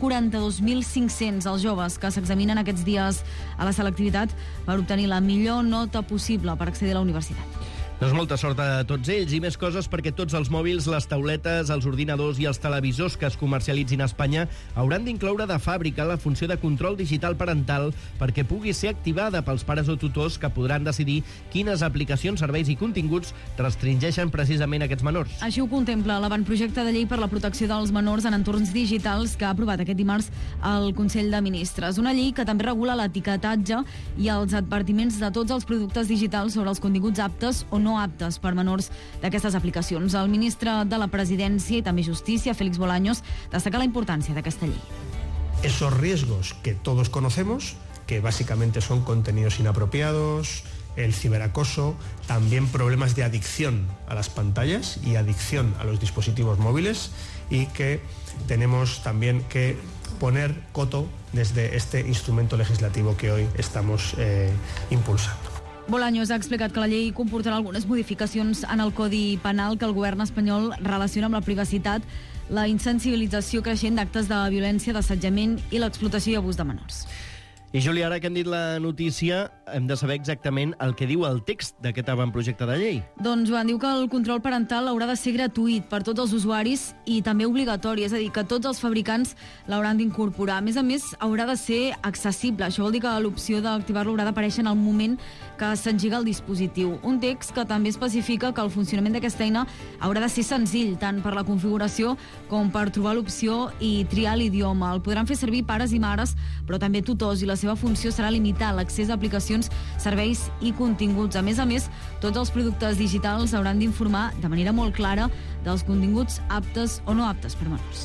42.500 els joves que s'examinen aquests dies a la selectivitat per obtenir la millor nota possible per accedir a la universitat. Doncs molta sort a tots ells i més coses perquè tots els mòbils, les tauletes, els ordinadors i els televisors que es comercialitzin a Espanya hauran d'incloure de fàbrica la funció de control digital parental perquè pugui ser activada pels pares o tutors que podran decidir quines aplicacions, serveis i continguts restringeixen precisament aquests menors. Així ho contempla l'avantprojecte de llei per la protecció dels menors en entorns digitals que ha aprovat aquest dimarts el Consell de Ministres. Una llei que també regula l'etiquetatge i els advertiments de tots els productes digitals sobre els continguts aptes o no aptes per menors d'aquestes aplicacions. El ministre de la Presidència i també Justícia, Félix Bolaños, destaca la importància d'aquesta llei. Esos riesgos que todos conocemos, que básicamente son contenidos inapropiados, el ciberacoso, también problemas de adicción a las pantallas y adicción a los dispositivos móviles y que tenemos también que poner coto desde este instrumento legislativo que hoy estamos impulsando. Bolaños ha explicat que la llei comportarà algunes modificacions en el Codi Penal que el govern espanyol relaciona amb la privacitat, la insensibilització creixent d'actes de violència, d'assetjament i l'explotació i abús de menors. I, Júlia, ara que hem dit la notícia, hem de saber exactament el que diu el text d'aquest avantprojecte de llei. Doncs, Joan, diu que el control parental haurà de ser gratuït per tots els usuaris i també obligatori, és a dir, que tots els fabricants l'hauran d'incorporar. A més, haurà de ser accessible. Això vol dir que l'opció d'activar-lo haurà d'aparèixer en el moment que s'engega el dispositiu. Un text que també especifica que el funcionament d'aquesta eina haurà de ser senzill, tant per la configuració com per trobar l'opció i triar l'idioma. El podran fer servir pares i mares, però també tutors, i la seva funció serà limitar l'accés a aplicacions, serveis i continguts. A més, tots els productes digitals hauran d'informar de manera molt clara dels continguts aptes o no aptes per menors.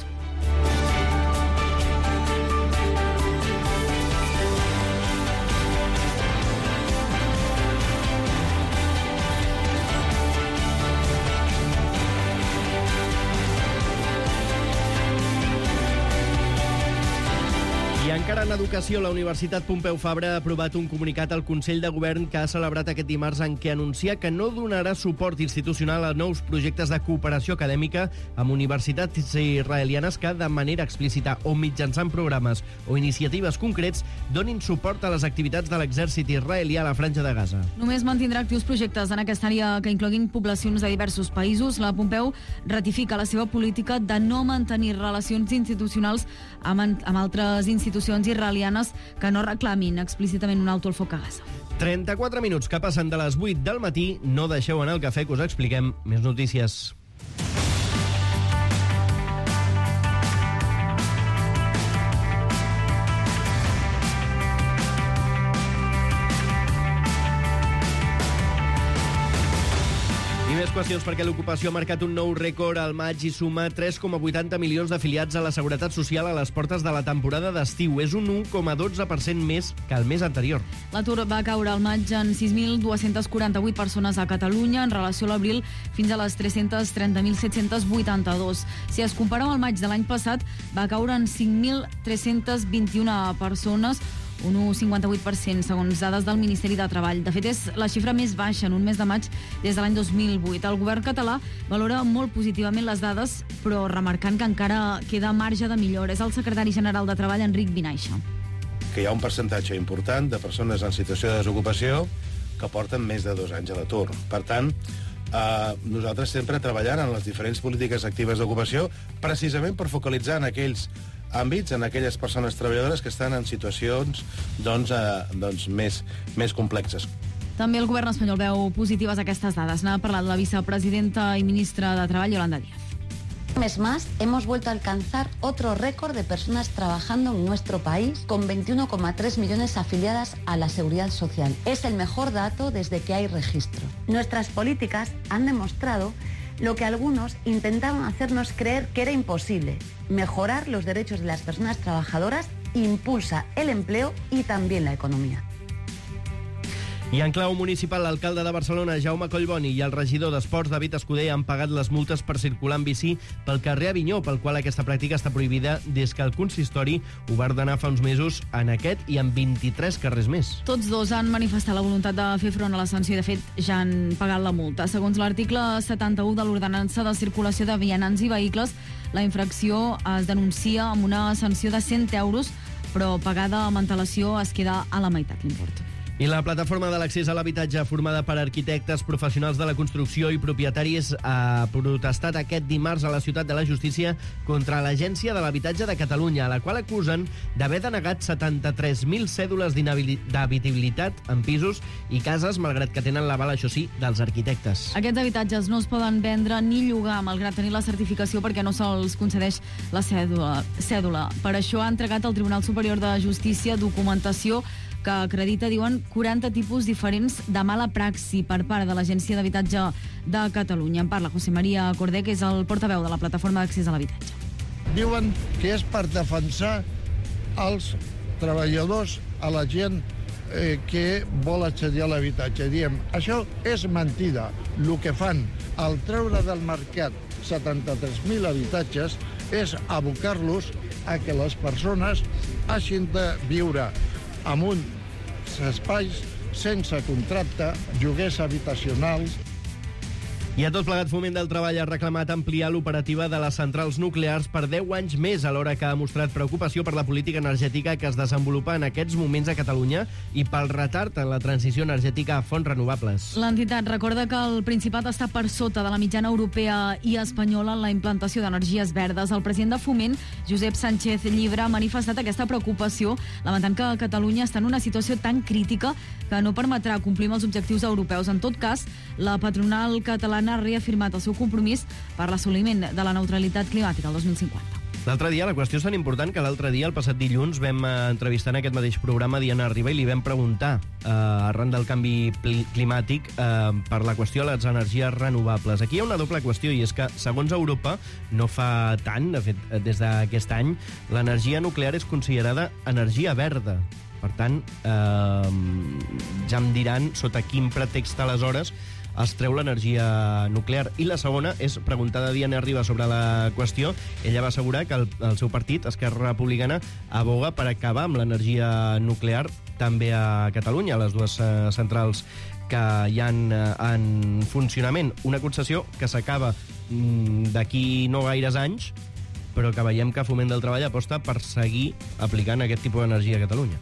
Encara en educació, la Universitat Pompeu Fabra ha aprovat un comunicat al Consell de Govern que ha celebrat aquest dimarts en què anuncia que no donarà suport institucional a nous projectes de cooperació acadèmica amb universitats israelianes que, de manera explícita o mitjançant programes o iniciatives concrets, donin suport a les activitats de l'exèrcit israelià a la Franja de Gaza. Només mantindrà actius projectes en aquesta àrea que incloguin poblacions de diversos països. La Pompeu ratifica la seva política de no mantenir relacions institucionals amb altres institucions institucions israelianes que no reclamin explícitament un alto al foc a Gaza. 34 minuts que passen de les 8 del matí. No deixeu anar el cafè, que us expliquem més notícies. Més qüestions perquè l'ocupació ha marcat un nou rècord al maig i suma 3,80 milions d'afiliats a la Seguretat Social a les portes de la temporada d'estiu. És un 1,12% més que el mes anterior. L'atur va caure al maig en 6.248 persones a Catalunya en relació a l'abril fins a les 330.782. Si es compara amb el maig de l'any passat, va caure en 5.321 persones, un 1,58% segons dades del Ministeri de Treball. De fet, és la xifra més baixa en un mes de maig des de l'any 2008. El govern català valora molt positivament les dades, però remarcant que encara queda marge de millora. És el secretari general de Treball, Enric Vinaixa. Que hi ha un percentatge important de persones en situació de desocupació que porten més de 2 anys a l'atur. Per tant, nosaltres sempre treballant en les diferents polítiques actives d'ocupació precisament per focalitzar en aquells àmbits, en aquelles persones treballadores que estan en situacions més complexes. També el govern espanyol veu positives aquestes dades. N'ha parlat la vicepresidenta i ministra de Treball, Yolanda Díaz. Un mes más, hemos vuelto a alcanzar otro récord de personas trabajando en nuestro país, con 21,3 millones afiliadas a la Seguridad Social. Es el mejor dato desde que hay registro. Nuestras políticas han demostrado lo que algunos intentaban hacernos creer que era imposible. Mejorar los derechos de las personas trabajadoras impulsa el empleo y también la economía. I en clau municipal, l'alcalde de Barcelona, Jaume Collboni, i el regidor d'Esports, David Escudé, han pagat les multes per circular en bici pel carrer Avinyó, pel qual aquesta pràctica està prohibida des que el consistori ho va ordenar fa uns mesos en aquest i en 23 carrers més. Tots dos han manifestat la voluntat de fer front a la sanció i, de fet, ja han pagat la multa. Segons l'article 71 de l'Ordenança de Circulació de Vianants i Vehicles, la infracció es denuncia amb una sanció de 100 euros, però pagada amb antelació es queda a la meitat l'import. I la plataforma de l'accés a l'habitatge, formada per arquitectes, professionals de la construcció i propietaris, ha protestat aquest dimarts a la Ciutat de la Justícia contra l'Agència de l'Habitatge de Catalunya, a la qual acusen d'haver denegat 73.000 cèdules d'habitabilitat en pisos i cases, malgrat que tenen l'aval, això sí, dels arquitectes. Aquests habitatges no es poden vendre ni llogar, malgrat tenir la certificació, perquè no se'ls concedeix la cèdula. Per això ha entregat al Tribunal Superior de Justícia documentació que acredita, diuen, 40 tipus diferents de mala praxi per part de l'Agència d'Habitatge de Catalunya. En parla José María Cordé, que és el portaveu de la plataforma d'accés a l'habitatge. Diuen que és per defensar els treballadors, a la gent que vol accedir a l'habitatge. Diem, això és mentida. El que fan al treure del mercat 73.000 habitatges és abocar-los a que les persones hagin de viure amb uns espais sense contracte, lloguers habitacionals. I a tot plegat, Foment del Treball ha reclamat ampliar l'operativa de les centrals nuclears per 10 anys més, alhora que ha mostrat preocupació per la política energètica que es desenvolupa en aquests moments a Catalunya i pel retard en la transició energètica a fonts renovables. L'entitat recorda que el Principat està per sota de la mitjana europea i espanyola en la implantació d'energies verdes. El president de Foment, Josep Sánchez Llibre, ha manifestat aquesta preocupació, lamentant que Catalunya està en una situació tan crítica que no permetrà complir amb els objectius europeus. En tot cas, la patronal catalana ha reafirmat el seu compromís per l'assoliment de la neutralitat climàtica el 2050. L'altre dia, la qüestió és tan important que l'altre dia, el passat dilluns, vam entrevistar en aquest mateix programa Diana Riba i li vam preguntar, arran del canvi climàtic, per la qüestió de les energies renovables. Aquí hi ha una doble qüestió, i és que, segons Europa, no fa tant, de fet, des d'aquest any, l'energia nuclear és considerada energia verda. Per tant, ja em diran sota quin pretext aleshores es treu l'energia nuclear. I la segona és, preguntada a Diana Riba sobre la qüestió, ella va assegurar que el seu partit, Esquerra Republicana, aboga per acabar amb l'energia nuclear també a Catalunya, les dues centrals que hi ha en funcionament. Una concessió que s'acaba d'aquí no gaires anys, però que veiem que Foment del Treball aposta per seguir aplicant aquest tipus d'energia a Catalunya.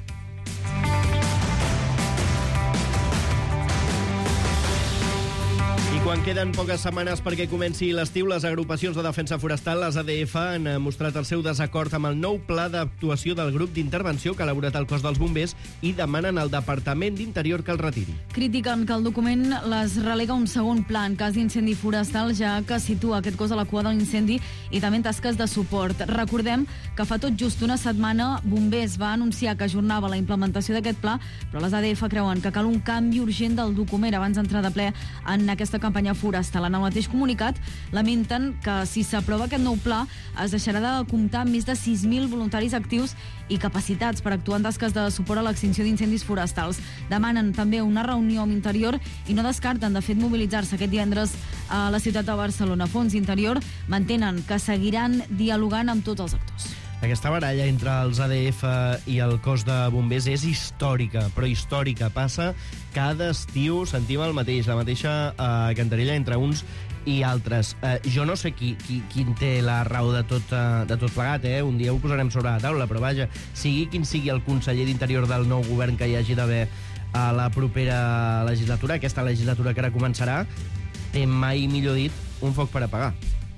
Quan queden poques setmanes perquè comenci l'estiu, les agrupacions de defensa forestal, les ADF, han mostrat el seu desacord amb el nou pla d'actuació del grup d'intervenció que ha elaborat el cos dels bombers i demanen al Departament d'Interior que el retiri. Critiquen que el document les relega un segon pla en cas d'incendi forestal, ja que situa aquest cos a la cua de l'incendi i també en tasques de suport. Recordem que fa tot just una setmana Bombers va anunciar que ajornava la implementació d'aquest pla, però les ADF creuen que cal un canvi urgent del document abans d'entrar de ple en aquesta campanya forestal. En el mateix comunicat lamenten que si s'aprova aquest nou pla es deixarà de comptar amb més de 6.000 voluntaris actius i capacitats per actuar en tasques de suport a l'extinció d'incendis forestals. Demanen també una reunió amb Interior i no descarten, de fet, mobilitzar-se aquest divendres a la ciutat de Barcelona. Fons Interior mantenen que seguiran dialogant amb tots els actors. Aquesta baralla entre els ADF i el cos de bombers és històrica, però històrica. Passa cada estiu, sentim el mateix, la mateixa cantarella entre uns i altres. Jo no sé qui té la raó de tot plegat, un dia ho posarem sobre la taula, però vaja, sigui quin sigui el conseller d'Interior del nou govern que hi hagi d'haver a la propera legislatura, aquesta legislatura que ara començarà, té mai, millor dit, un foc per apagar.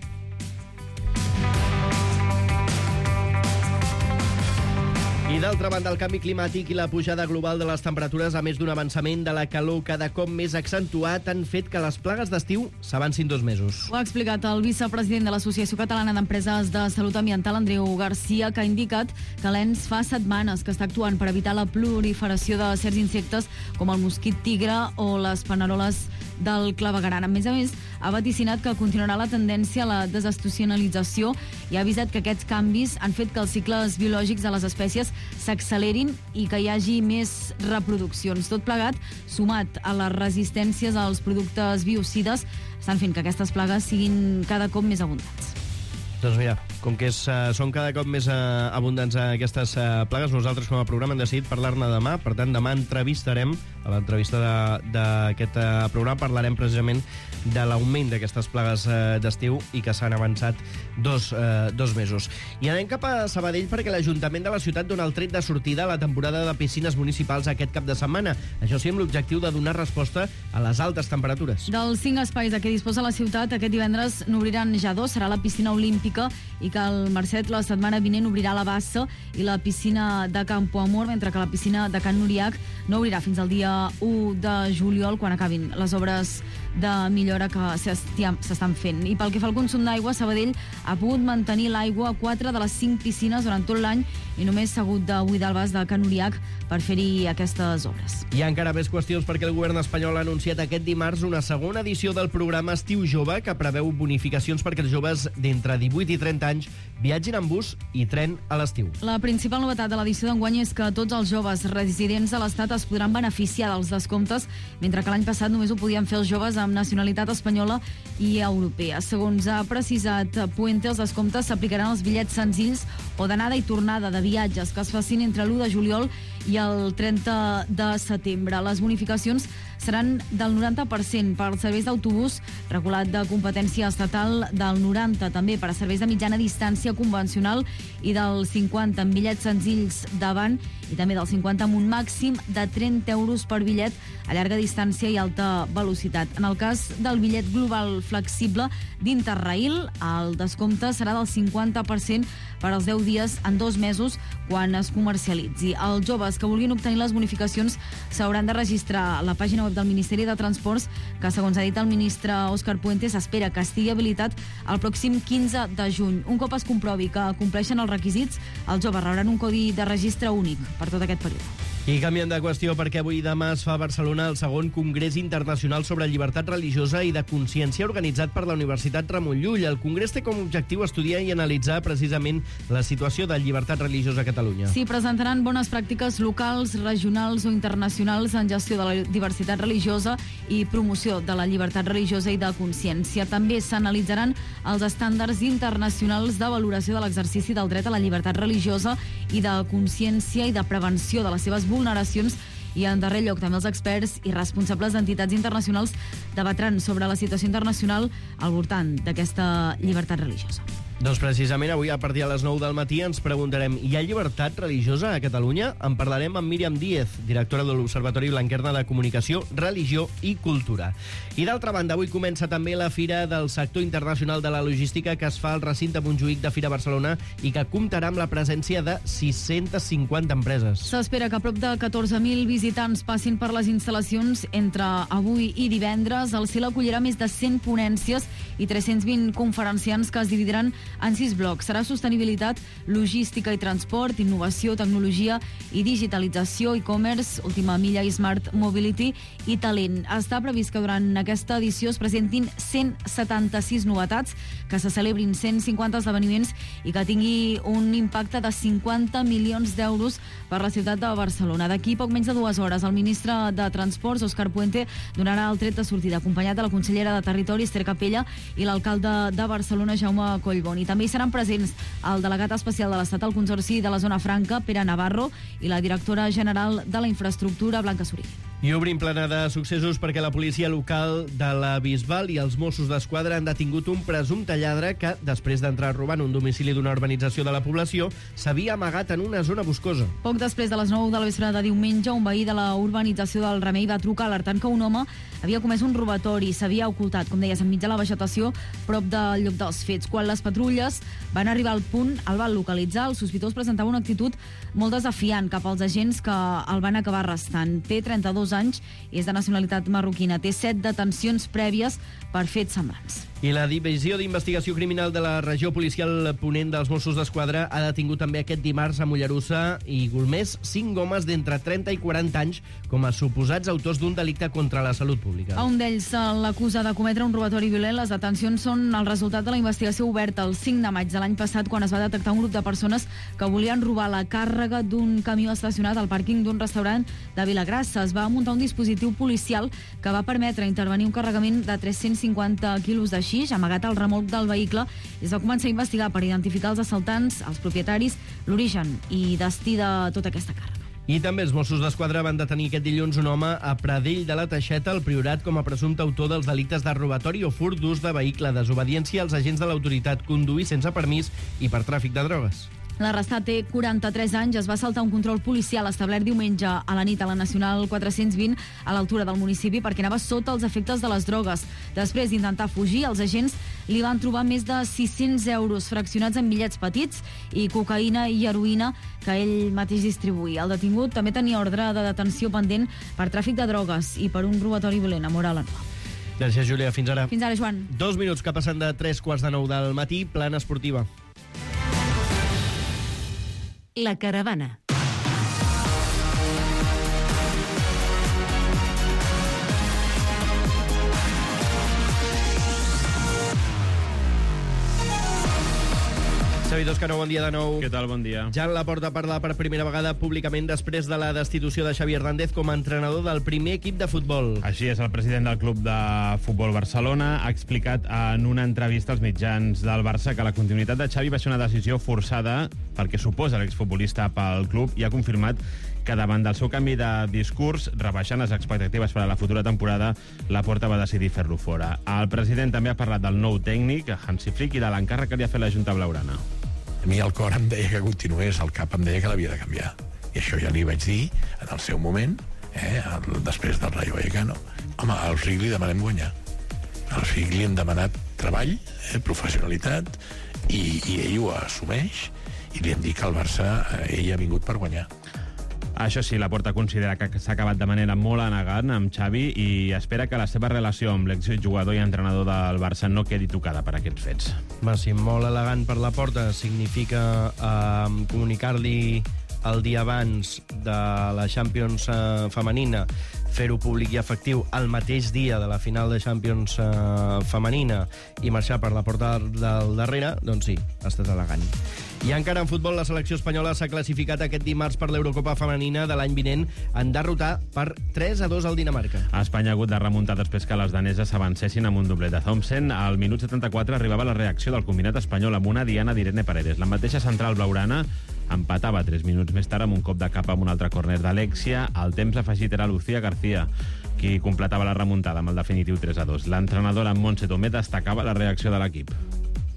I d'altra banda, el canvi climàtic i la pujada global de les temperatures, a més d'un avançament de la calor cada cop més accentuat, han fet que les plagues d'estiu s'avancin 2 mesos. Ho ha explicat el vicepresident de l'Associació Catalana d'Empreses de Salut Ambiental, Andreu Garcia, que ha indicat que l'ENS fa setmanes que està actuant per evitar la proliferació de certs insectes com el mosquit tigre o les paneroles del clavegueram. A més, ha vaticinat que continuarà la tendència a la desestacionalització i ha avisat que aquests canvis han fet que els cicles biològics de les espècies s'accelerin i que hi hagi més reproduccions. Tot plegat, sumat a les resistències als productes biocides, estan fent que aquestes plagues siguin cada cop més abundants. Doncs mira, com que són cada cop més abundants aquestes plagues, nosaltres com a programa hem decidit parlar-ne demà. Per tant, demà entrevistarem, a l'entrevista d'aquest programa, parlarem precisament de l'augment d'aquestes plagues d'estiu i que s'han avançat dos mesos. I anem cap a Sabadell perquè l'Ajuntament de la ciutat dona el tret de sortida a la temporada de piscines municipals aquest cap de setmana. Això sí, amb l'objectiu de donar resposta a les altes temperatures. Dels 5 espais de què disposa la ciutat, aquest divendres n'obriran ja 2. Serà la piscina olímpica i que el Mercet la setmana vinent obrirà la Bassa i la piscina de Campo Amor, mentre que la piscina de Can Nuriac no obrirà fins al dia 1 de juliol, quan acabin les obres de millora que s'estan fent. I pel que fa al consum d'aigua, Sabadell ha pogut mantenir l'aigua a 4 de les 5 piscines durant tot l'any i només s'ha hagut de buidar el vas de Can Nuriac per fer-hi aquestes obres. Hi ha encara més qüestions perquè el govern espanyol ha anunciat aquest dimarts una segona edició del programa Estiu Jove, que preveu bonificacions perquè els joves d'entre 18 i 30 anys viatgin en bus i tren a l'estiu. La principal novetat de l'edició d'enguany és que tots els joves residents a l'Estat es podran beneficiar dels descomptes, mentre que l'any passat només ho podien fer els joves amb nacionalitat espanyola i europea. Segons ha precisat Puente, els descomptes s'aplicaran als bitllets senzills o d'anada i tornada de viatges que es facin entre l'1 de juliol i el 30 de setembre. Les bonificacions seran del 90% per als serveis d'autobús regulat de competència estatal, del 90% també per a serveis de mitjana distància convencional i del 50% en bitllets senzills d'avant i també del 50% amb un màxim de 30 euros per bitllet a llarga distància i alta velocitat. En el cas del bitllet global flexible d'Interrail, el descompte serà del 50% per als 10 dies en 2 mesos quan es comercialitzi. Els joves que vulguin obtenir les bonificacions s'hauran de registrar a la pàgina web del Ministeri de Transports, que, segons ha dit el ministre Òscar Puente, s'espera que estigui habilitat el pròxim 15 de juny. Un cop es comprovi que compleixen els requisits, els joves rebran un codi de registre únic per tot aquest període. I canviem de qüestió perquè avui i demà es fa a Barcelona el segon Congrés Internacional sobre Llibertat Religiosa i de Consciència organitzat per la Universitat Ramon Llull. El Congrés té com a objectiu estudiar i analitzar precisament la situació de llibertat religiosa a Catalunya. Sí, presentaran bones pràctiques locals, regionals o internacionals en gestió de la diversitat religiosa i promoció de la llibertat religiosa i de consciència. També s'analitzaran els estàndards internacionals de valoració de l'exercici del dret a la llibertat religiosa i de consciència i de prevenció de les seves vulneracions i, en darrer lloc, també els experts i responsables d'entitats internacionals debatran sobre la situació internacional al voltant d'aquesta llibertat religiosa. Doncs precisament avui a partir de les 9 del matí ens preguntarem: hi ha llibertat religiosa a Catalunya? En parlarem amb Míriam Díez, directora de l'Observatori Blanquerna de Comunicació, Religió i Cultura. I d'altra banda, avui comença també la Fira del Sector Internacional de la Logística que es fa al recinte Montjuïc de Fira Barcelona i que comptarà amb la presència de 650 empreses. S'espera que prop de 14.000 visitants passin per les instal·lacions entre avui i divendres. El CIL acollirà més de 100 ponències i 320 conferenciants que es dividiran en 6 blocs. Serà sostenibilitat, logística i transport, innovació, tecnologia i digitalització, e-commerce, última milla i smart mobility i talent. Està previst que durant aquesta edició es presentin 176 novetats, que se celebrin 150 esdeveniments i que tingui un impacte de 50 milions d'euros per la ciutat de Barcelona. D'aquí poc menys de 2 hores, el ministre de Transports, Òscar Puente, donarà el tret de sortida, acompanyat de la consellera de Territori, Esther Capella, i l'alcalde de Barcelona, Jaume Collboni. I també hi seran presents el delegat especial de l'Estat al Consorci de la Zona Franca, Pere Navarro, i la directora general de la Infraestructura, Blanca Sorí. I obrim plana de successos perquè la policia local de la Bisbal i els Mossos d'Esquadra han detingut un presumpte lladre que, després d'entrar robant un domicili d'una urbanització de la població, s'havia amagat en una zona boscosa. Poc després de les 9 de la vespre de diumenge, un veí de la urbanització del Remei va trucar alertant que un home havia comès un robatori, s'havia ocultat, com deies, enmig de la vegetació, prop del lloc dels fets. Quan les patrulles van arribar al punt, el van localitzar, el sospitós presentava una actitud molt desafiant cap als agents que el van acabar arrestant. Té 32 anys i és de nacionalitat marroquina. Té 7 detencions prèvies per fets semblants. I la Divisió d'Investigació Criminal de la Regió Policial Ponent dels Mossos d'Esquadra ha detingut també aquest dimarts a Mollerussa i Golmés 5 homes d'entre 30 i 40 anys com a suposats autors d'un delicte contra la salut pública. A un d'ells se l'acusa de cometre un robatori violent. Les detencions són el resultat de la investigació oberta el 5 de maig de l'any passat, quan es va detectar un grup de persones que volien robar la càrrega d'un camió estacionat al pàrquing d'un restaurant de Vilagrassa. Es va muntar un dispositiu policial que va permetre intervenir un carregament de 350 quilos de xix amagat al remolc del vehicle i es va començar a investigar per identificar els assaltants, els propietaris, l'origen i destí de tota aquesta càrrega. I també els Mossos d'Esquadra van detenir aquest dilluns un home a Pradell de la Teixeta, al Priorat, com a presumpte autor dels delictes de robatori o furt d'ús de vehicle, desobediència als agents de l'autoritat, conduir sense permís i per tràfic de drogues. L'arrestat té 43 anys, es va saltar un control policial establert diumenge a la nit a la Nacional 420 a l'altura del municipi perquè anava sota els efectes de les drogues. Després d'intentar fugir, els agents li van trobar més de 600 euros fraccionats en bitllets petits i cocaïna i heroïna que ell mateix distribuïa. El detingut també tenia ordre de detenció pendent per tràfic de drogues i per un robatori violent a Móra la Nova. Gràcies, Júlia. Fins ara. Fins ara, Joan. 2 minuts que passen de 3:45 del matí. Plana esportiva. La caravana. Xavi Toscano, bon dia de nou. Què tal, bon dia. Jan Laporta parla per primera vegada públicament després de la destitució de Xavi Hernández com a entrenador del primer equip de futbol. Així és, el president del Club de Futbol Barcelona ha explicat en una entrevista als mitjans del Barça que la continuïtat de Xavi va ser una decisió forçada perquè suposa l'exfutbolista pel club i ha confirmat que davant del seu canvi de discurs, rebaixant les expectatives per a la futura temporada, Laporta va decidir fer-lo fora. El president també ha parlat del nou tècnic, Hansi Flick, i de l'encàrrec que li ha fet la Junta Blaugrana. A mi el cor em deia que continués, el cap em deia que l'havia de canviar. I això ja li vaig dir en el seu moment, després del Rayo Vallecano. Home, al Flick li demanem guanyar. Al Flick li hem demanat treball, professionalitat, i ell ho assumeix, i li hem dit que el Barça ell ha vingut per guanyar. Això sí, Laporta considera que s'ha acabat de manera molt elegant amb Xavi i espera que la seva relació amb l'exjugador i entrenador del Barça no quedi tocada per aquests fets. Sí, molt elegant per Laporta significa comunicar-li el dia abans de la Champions femenina, fer-ho públic i efectiu el mateix dia de la final de Champions femenina i marxar per la porta del darrere, doncs sí, ha estat elegant. I encara en futbol, la selecció espanyola s'ha classificat aquest dimarts per l'Eurocopa femenina de l'any vinent en derrotar per 3-2 al Dinamarca. Espanya ha hagut de remuntar després que les daneses s'avancessin amb un doblet de Thompson. Al minut 74 arribava la reacció del combinat espanyol amb una diana d'Irene Paredes. La mateixa central blaugrana empatava 3 minuts més tard amb un cop de cap amb un altre córner d'Alexia. Al temps afegit era Lucía García, qui completava la remuntada amb el definitiu 3-2. L'entrenadora Montse Tomé destacava la reacció de l'equip.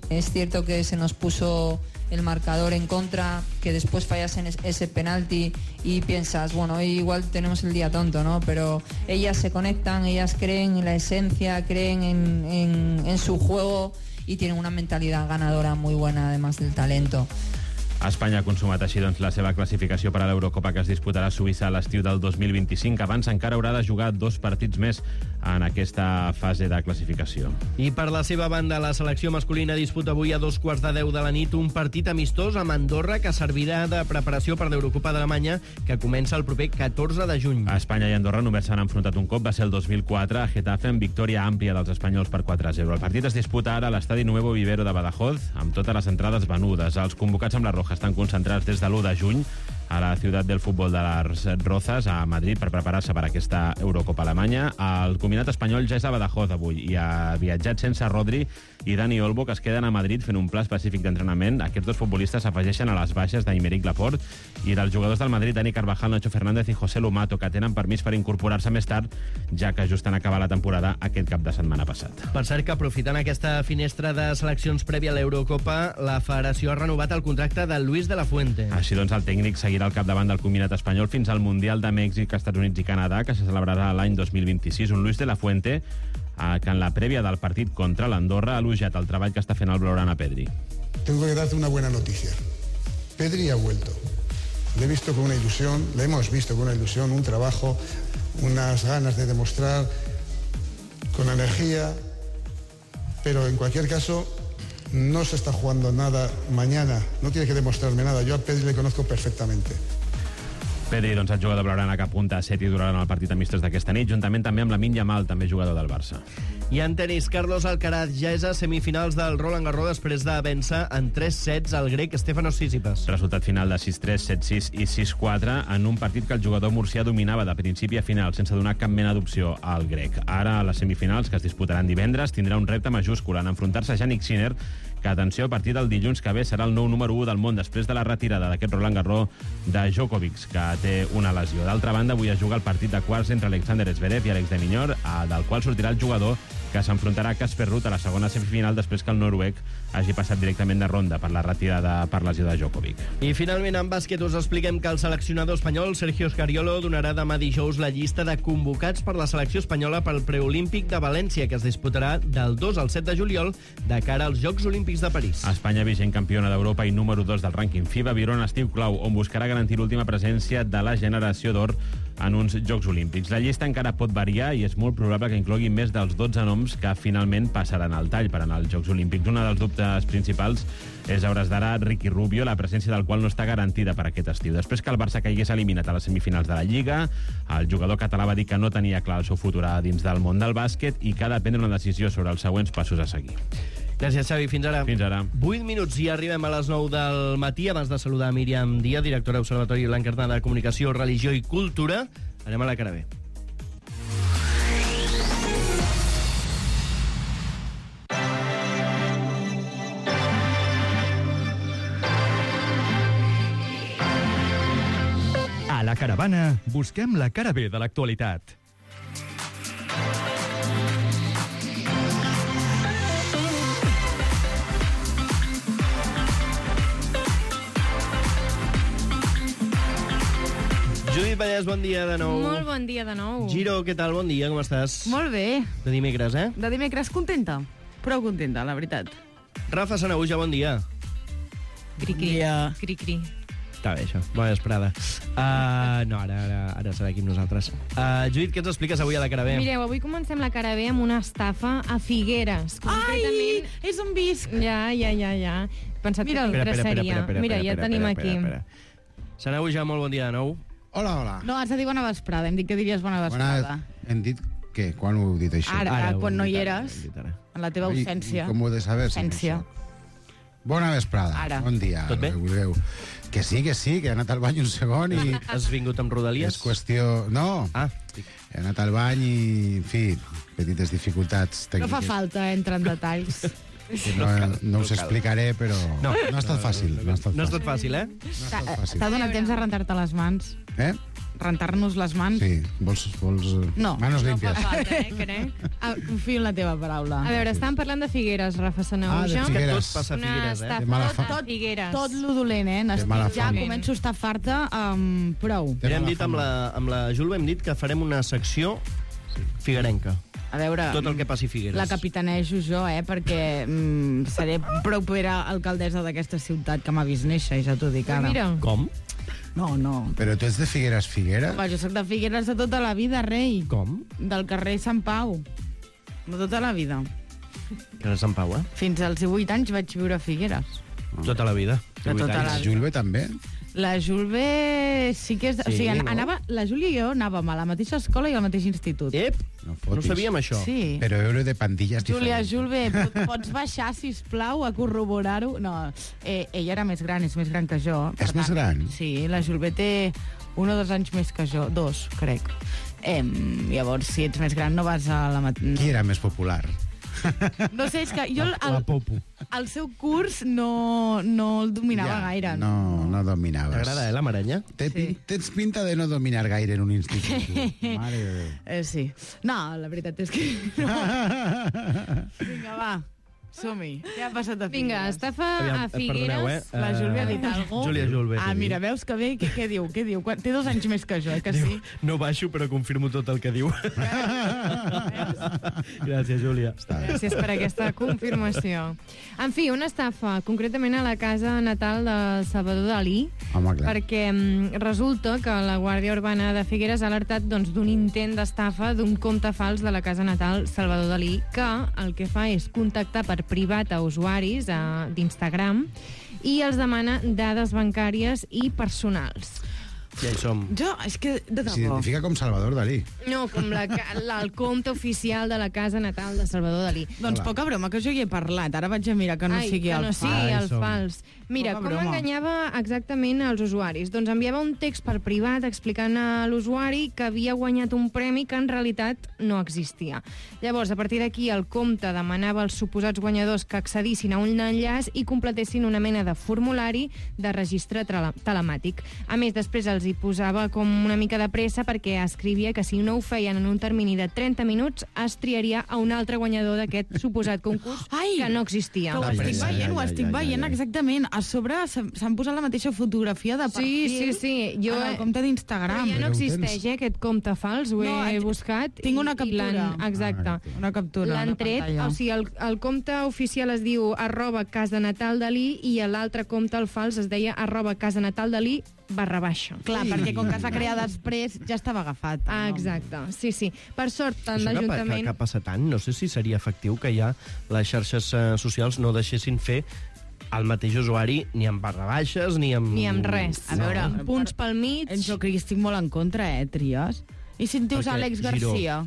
Es cierto que se nos puso el marcador en contra, que después fallasen ese penalti y piensas, bueno, igual tenemos el día tonto, ¿no? Pero ellas se conectan, ellas creen en la esencia, creen en su juego y tienen una mentalidad ganadora muy buena, además del talento. Espanya ha consumat així la seva classificació per a l'Eurocopa que es disputarà a Suïssa a l'estiu del 2025. Abans encara haurà de jugar 2 partits més en aquesta fase de classificació. I per la seva banda, la selecció masculina disputa avui a 2:15 de la nit un partit amistós amb Andorra que servirà de preparació per l'Eurocopa d'Alemanya que comença el proper 14 de juny. Espanya i Andorra només s'han enfrontat un cop, va ser el 2004 a Getafe amb victòria àmplia dels espanyols per 4-0. El partit es disputa ara a l'estadi Nuevo Vivero de Badajoz amb totes les entrades venudes. Els convocats amb la roja estan concentrats des de l'1 de juny a la ciutat del futbol de les Rozas, a Madrid, per preparar-se per aquesta Eurocopa Alemanya. El combinat espanyol ja és a Badajoz avui i ha viatjat sense Rodri i Dani Olmo, que es queden a Madrid fent un pla específic d'entrenament. Aquests 2 futbolistes s'afegeixen a les baixes d'Aymeric Laporte i dels jugadors del Madrid, Dani Carvajal, Nacho Fernández i José Lomato, que tenen permís per incorporar-se més tard, ja que just en acabar la temporada aquest cap de setmana passat. Per cert, que aprofitant aquesta finestra de seleccions prèvia a l'Eurocopa, la federació ha renovat el contracte de Luis de la Fuente. Així doncs, el tècnic seguirà al capdavant del combinat espanyol fins al Mundial de Mèxic, Estats Units i Canadà, que se celebrarà l'any 2026. Un Luis de la Fuente que en la prèvia del partit contra l'Andorra ha elogiat el treball que està fent el blaugrana Pedri. Tengo que darte una buena noticia. Pedri ha vuelto. Le he visto con una ilusión, le hemos visto con una ilusión, un trabajo, unas ganas de demostrar, con energía, pero en cualquier caso no se está jugando nada mañana, no tiene que demostrarme nada, yo a Pedri le conozco perfectamente. Pedri, doncs, el jugador blaugrana que apunta a 7 i durarà en el partit amistós d'aquesta nit, juntament també amb Lamine Yamal, també jugador del Barça. I en tenis, Carlos Alcaraz ja és a semifinals del Roland Garros després de vèncer en 3 sets al grec Stefanos Tsitsipas. Resultat final de 6-3, 7-6 i 6-4 en un partit que el jugador murcià dominava de principi a final sense donar cap mena d'opció al grec. Ara, a les semifinals, que es disputaran divendres, tindrà un repte majúscul en enfrontar-se a Jannik Sinner, que, atenció, a partir del dilluns que ve serà el nou número 1 del món després de la retirada d'aquest Roland Garros de Djokovic, que té una lesió. D'altra banda, avui es juga el partit de quarts entre Alexander Zverev i Alex de Minaur, del qual sortirà el jugador que s'enfrontarà a Casper Ruud a la segona semifinal després que el noruec hagi passat directament de ronda per la retirada per lesió de Djokovic. I finalment, en bàsquet, us expliquem que el seleccionador espanyol, Sergio Scariolo, donarà demà dijous la llista de convocats per la selecció espanyola pel preolímpic de València, que es disputarà del 2 al 7 de juliol de cara als Jocs Olímpics de París. Espanya, vigent campiona d'Europa i número 2 del rànquing FIBA, viurà un estiu clau on buscarà garantir l'última presència de la generació d'or en uns Jocs Olímpics. La llista encara pot variar i és molt probable que inclogui més dels 12 noms que finalment passaran al tall per anar als Jocs Olímpics. Un dels dubtes principals és, a hores d'ara, Ricky Rubio, la presència del qual no està garantida per aquest estiu. Després que el Barça caigués eliminat a les semifinals de la Lliga, el jugador català va dir que no tenia clar el seu futur dins del món del bàsquet i que ha de prendre una decisió sobre els següents passos a seguir. Gràcies, Xavi. Fins ara. Fins ara. 8 minuts i arribem a les 9 del matí. Abans de saludar Míriam Díaz, directora d'Observatori Blanquerna de Comunicació, Religió i Cultura, anem a la cara B. A la caravana busquem la cara B de l'actualitat. Judit Vallès, bon dia de nou. Molt bon dia de nou. Giro, què tal? Bon dia, com estàs? Molt bé. De dimecres, eh? De dimecres contenta. Prou contenta, la veritat. Rafa Sanaúja, bon dia. Cri-cri. Cri-cri. Està bé, això. Bona vesprada. No, ara serà aquí amb nosaltres. Judit, què ens expliques avui a la cara B? Mireu, avui comencem la cara B amb una estafa a Figueres. Concretament... Ai, és on visc. Ja. Pensat que t'interessaria. Mira, ja tenim aquí. Sanaúja, molt bon dia de nou. Hola. No, has de dir bona vesprada. Hem dit que diries bona vesprada. Hem dit què? Quan ho heu dit això? Ara quan no hi eres. En la teva ausència. I com ho he de saber? Ausència. Bona vesprada. Ara. Bon dia. Tot bé? Que sí, que he anat al bany un segon i... Has vingut amb rodalies? És qüestió... No. He anat al bany i, en fi, petites dificultats tècniques. No fa falta entrar en detalls. No us explicaré, però no ha estat fàcil. No ha estat fàcil, eh? T'ha donat temps de rentar-te les mans? rentar-nos les mans. Sí, vols... No, manos no limpias. fa falta, crec. Confio en la teva paraula. A veure, estàvem parlant de Figueres, Rafa Sanauja. de Figueres. Tot passa a Figueres, Una De mala estafa fama. tot Figueres. Tot lo dolent, De mala Ja fama. començo a estar farta amb prou. Ja hem dit amb la Julba, hem dit que farem una secció figuerenca. A veure, Tot el que passi a Figueres. la capitanejo jo, perquè seré propera alcaldessa d'aquesta ciutat que m'ha vist néixer, i ja t'ho dic ara. Mira. Com? No. Però tu ets de Figueres. Home, jo soc de Figueres de tota la vida, rei. Com? Del carrer Sant Pau. De tota la vida. Que és Sant Pau, eh? Fins als 18 anys vaig viure a Figueres. Tota la vida. De tota la vida. Julbe també? La Julbe sí que és... Sí, o sigui, no? la Júlia i jo anàvem a la mateixa escola i al mateix institut. Ep! No No sabíem això. Sí. Però euro de pandilles Júlia, diferents. Julbe, pots baixar, sisplau, a corroborar-ho? No, ella era més gran, és més gran que jo. És més gran? Sí, la Julbe té 1 o 2 anys més que jo, 2, crec. Llavors, si ets més gran, no vas a la... Qui era més popular? No sé, és que jo La Popo. el seu curs no el dominava gaire. No dominaves. T'agrada, la marenya? Tens pinta de no dominar gaire en un institut. tu. Mare de Déu. Sí. No, la veritat és que... No. Vinga, va. Som-hi. Què ha passat a Figueres? Vinga, estafa a Figueres. Perdoneu, La Júlia ha dit alguna cosa? Júlia Julbe. Ah, mira, veus que bé? Què diu? Té 2 anys més que jo, que sí? No baixo, però confirmo tot el que diu. Gràcies, Júlia. Gràcies per aquesta confirmació. En fi, una estafa, concretament a la casa natal de Salvador Dalí, Home, clar. perquè resulta que la Guàrdia Urbana de Figueres ha alertat d'un intent d'estafa d'un compte fals de la casa natal Salvador Dalí, que el que fa és contactar per privat a usuaris d'Instagram i els demana dades bancàries i personals. Ja hi som. Jo, és que, de debò... S'identifica com Salvador Dalí. No, com el compte oficial de la casa natal de Salvador Dalí. Doncs poca broma, que jo hi he parlat. Ara vaig a mirar que no sigui el fals. Que no sigui el fals. Mira, Poca com broma. enganyava exactament als usuaris? Doncs enviava un text per privat explicant a l'usuari que havia guanyat un premi que en realitat no existia. Llavors, a partir d'aquí, el compte demanava als suposats guanyadors que accedissin a un enllaç i completessin una mena de formulari de registre telemàtic. A més, després els hi posava com una mica de pressa perquè escrivia que si no ho feien en un termini de 30 minuts es triaria a un altre guanyador d'aquest suposat concurs que no existia. Que ho estic veient, exactament. A sobre s'han posat la mateixa fotografia de perfil Sí. Jo, en el compte d'Instagram. Però ja no existeix, aquest compte fals, ho he buscat. Tinc una captura. Exacte. Una captura. L'han tret, o sigui, el compte oficial es diu @casanataldalí i l'altre compte, el fals, es deia @casanataldalí /. Clar, perquè com que s'ha creat després ja estava agafat. Exacte, sí. Per sort, tant Això l'Ajuntament... que passa tant, no sé si seria efectiu que ja les xarxes socials no deixessin fer el mateix usuari ni amb /, ni amb... Ni amb res. A veure, Amb punts pel mig... Jo crec que estic molt en contra, Trias? I si en dius Perquè, Àlex Giró. Garcia?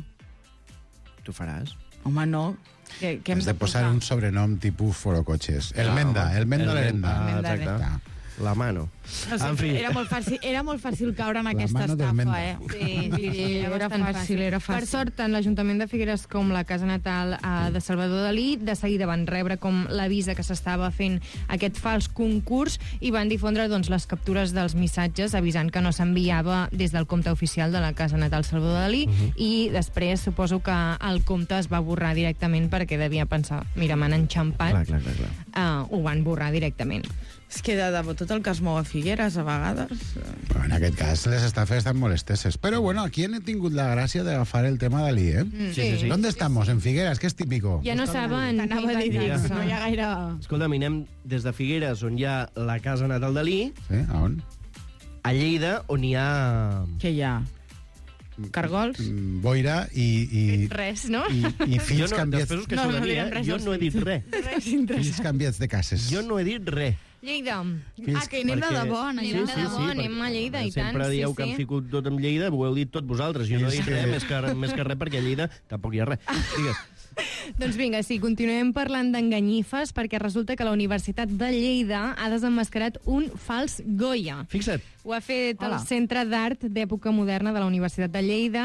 Tu faràs? Home, no. Què hem Has de posar un sobrenom tipus forocoches. El Menda l'Herenda. Exacte. La mano. En fi. Era molt fàcil caure en aquesta mano del estafa, Menda. Sí, era bastant fàcil, era fàcil. Per sort, tant l'Ajuntament de Figueres com la casa natal de Salvador Dalí de seguida van rebre com l'avís que s'estava fent aquest fals concurs i van difondre les captures dels missatges avisant que no s'enviava des del compte oficial de la casa natal Salvador Dalí i després suposo que el compte es va borrar directament perquè devia pensar, mira, m'han enxampat. Clar. Ho van borrar directament. És que de debò tot el que es mou a Figueres, a vegades... Però en aquest cas les estafes estan molesteses. Però bueno, aquí han tingut la gràcia d'agafar el tema Dalí, ¿eh? Sí. ¿Dónde estamos? En Figueres, que és típico. Ja no saben... T'anava a dir, no hi ha gaire... Escolta, anem des de Figueres, on hi ha la casa natal Dalí, Sí, a on? a Lleida, on hi ha... Què hi ha? Cargols? Boira i Res, no? i fills Jo no, canviats... després us queixeu de mi, Jo no he dit res. Res Fills interessant. canviats de cases. Jo no he dit res. Lleida. Que anem de debò, Anem de debò, anem a Lleida, i tant. Sempre dieu que hem ficat tot amb Lleida, ho heu dit tot vosaltres. Jo no he dit res, més que res, perquè a Lleida tampoc hi ha res. Digues. Doncs vinga, sí, continuem parlant d'enganyifes perquè resulta que la Universitat de Lleida ha desemmascarat un fals Goya. Fixa't. Ho ha fet el Hola. Centre d'Art d'Època Moderna de la Universitat de Lleida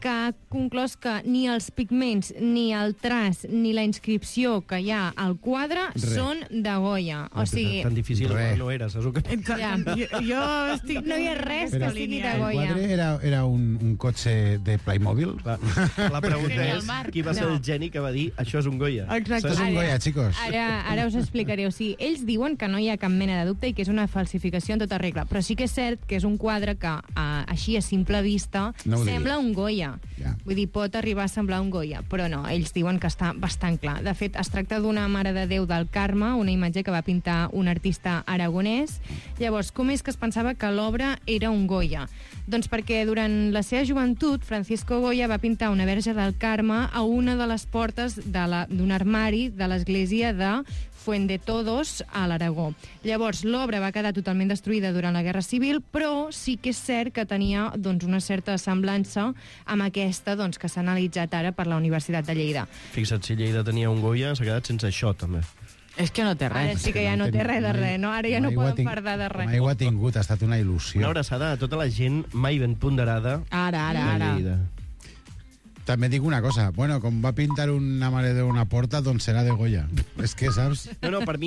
que ha conclòs que ni els pigments, ni el traç, ni la inscripció que hi ha al quadre són de Goya. O sigui... Tan difícil no era, saps el que... Ja. Jo estic... No hi ha res que sigui de El Goya. quadre era un cotxe de Playmobil? La pregunta és, qui va ser el geni que va dir això és un Goya? Exacte. Això és un Goya, chicos. Ara us explicaré. O sigui, ells diuen que no hi ha cap mena de dubte i que és una falsificació en tota regla. Però sí que és cert que és un quadre que, així a simple vista, sembla un Goya. Vull dir, pot arribar a semblar un Goya, però no, ells diuen que està bastant clar. De fet, es tracta d'una Mare de Déu del Carme, una imatge que va pintar un artista aragonès. Llavors, com és que es pensava que l'obra era un Goya? Doncs perquè durant la seva joventut, Francisco Goya va pintar una Verge del Carme a una de les portes d'un armari de l'església de Fuendetodos a l'Aragó. Llavors, l'obra va quedar totalment destruïda durant la Guerra Civil, però sí que és cert que tenia una certa semblança amb aquesta que s'ha analitzat ara per la Universitat de Lleida. Fixa't, si Lleida tenia un Goya, s'ha quedat sense això, també. És que no té res. Ara sí que ja no té res de res, no? Ara ja no poden perdar de res. Mai ho ha tingut, ha estat una il·lusió. Una abraçada a tota la gent mai ben ponderada Ara. de Lleida. També dic una cosa, bueno, com va pintar una Mare de una porta, doncs serà de Goya. És que, saps? No, per mi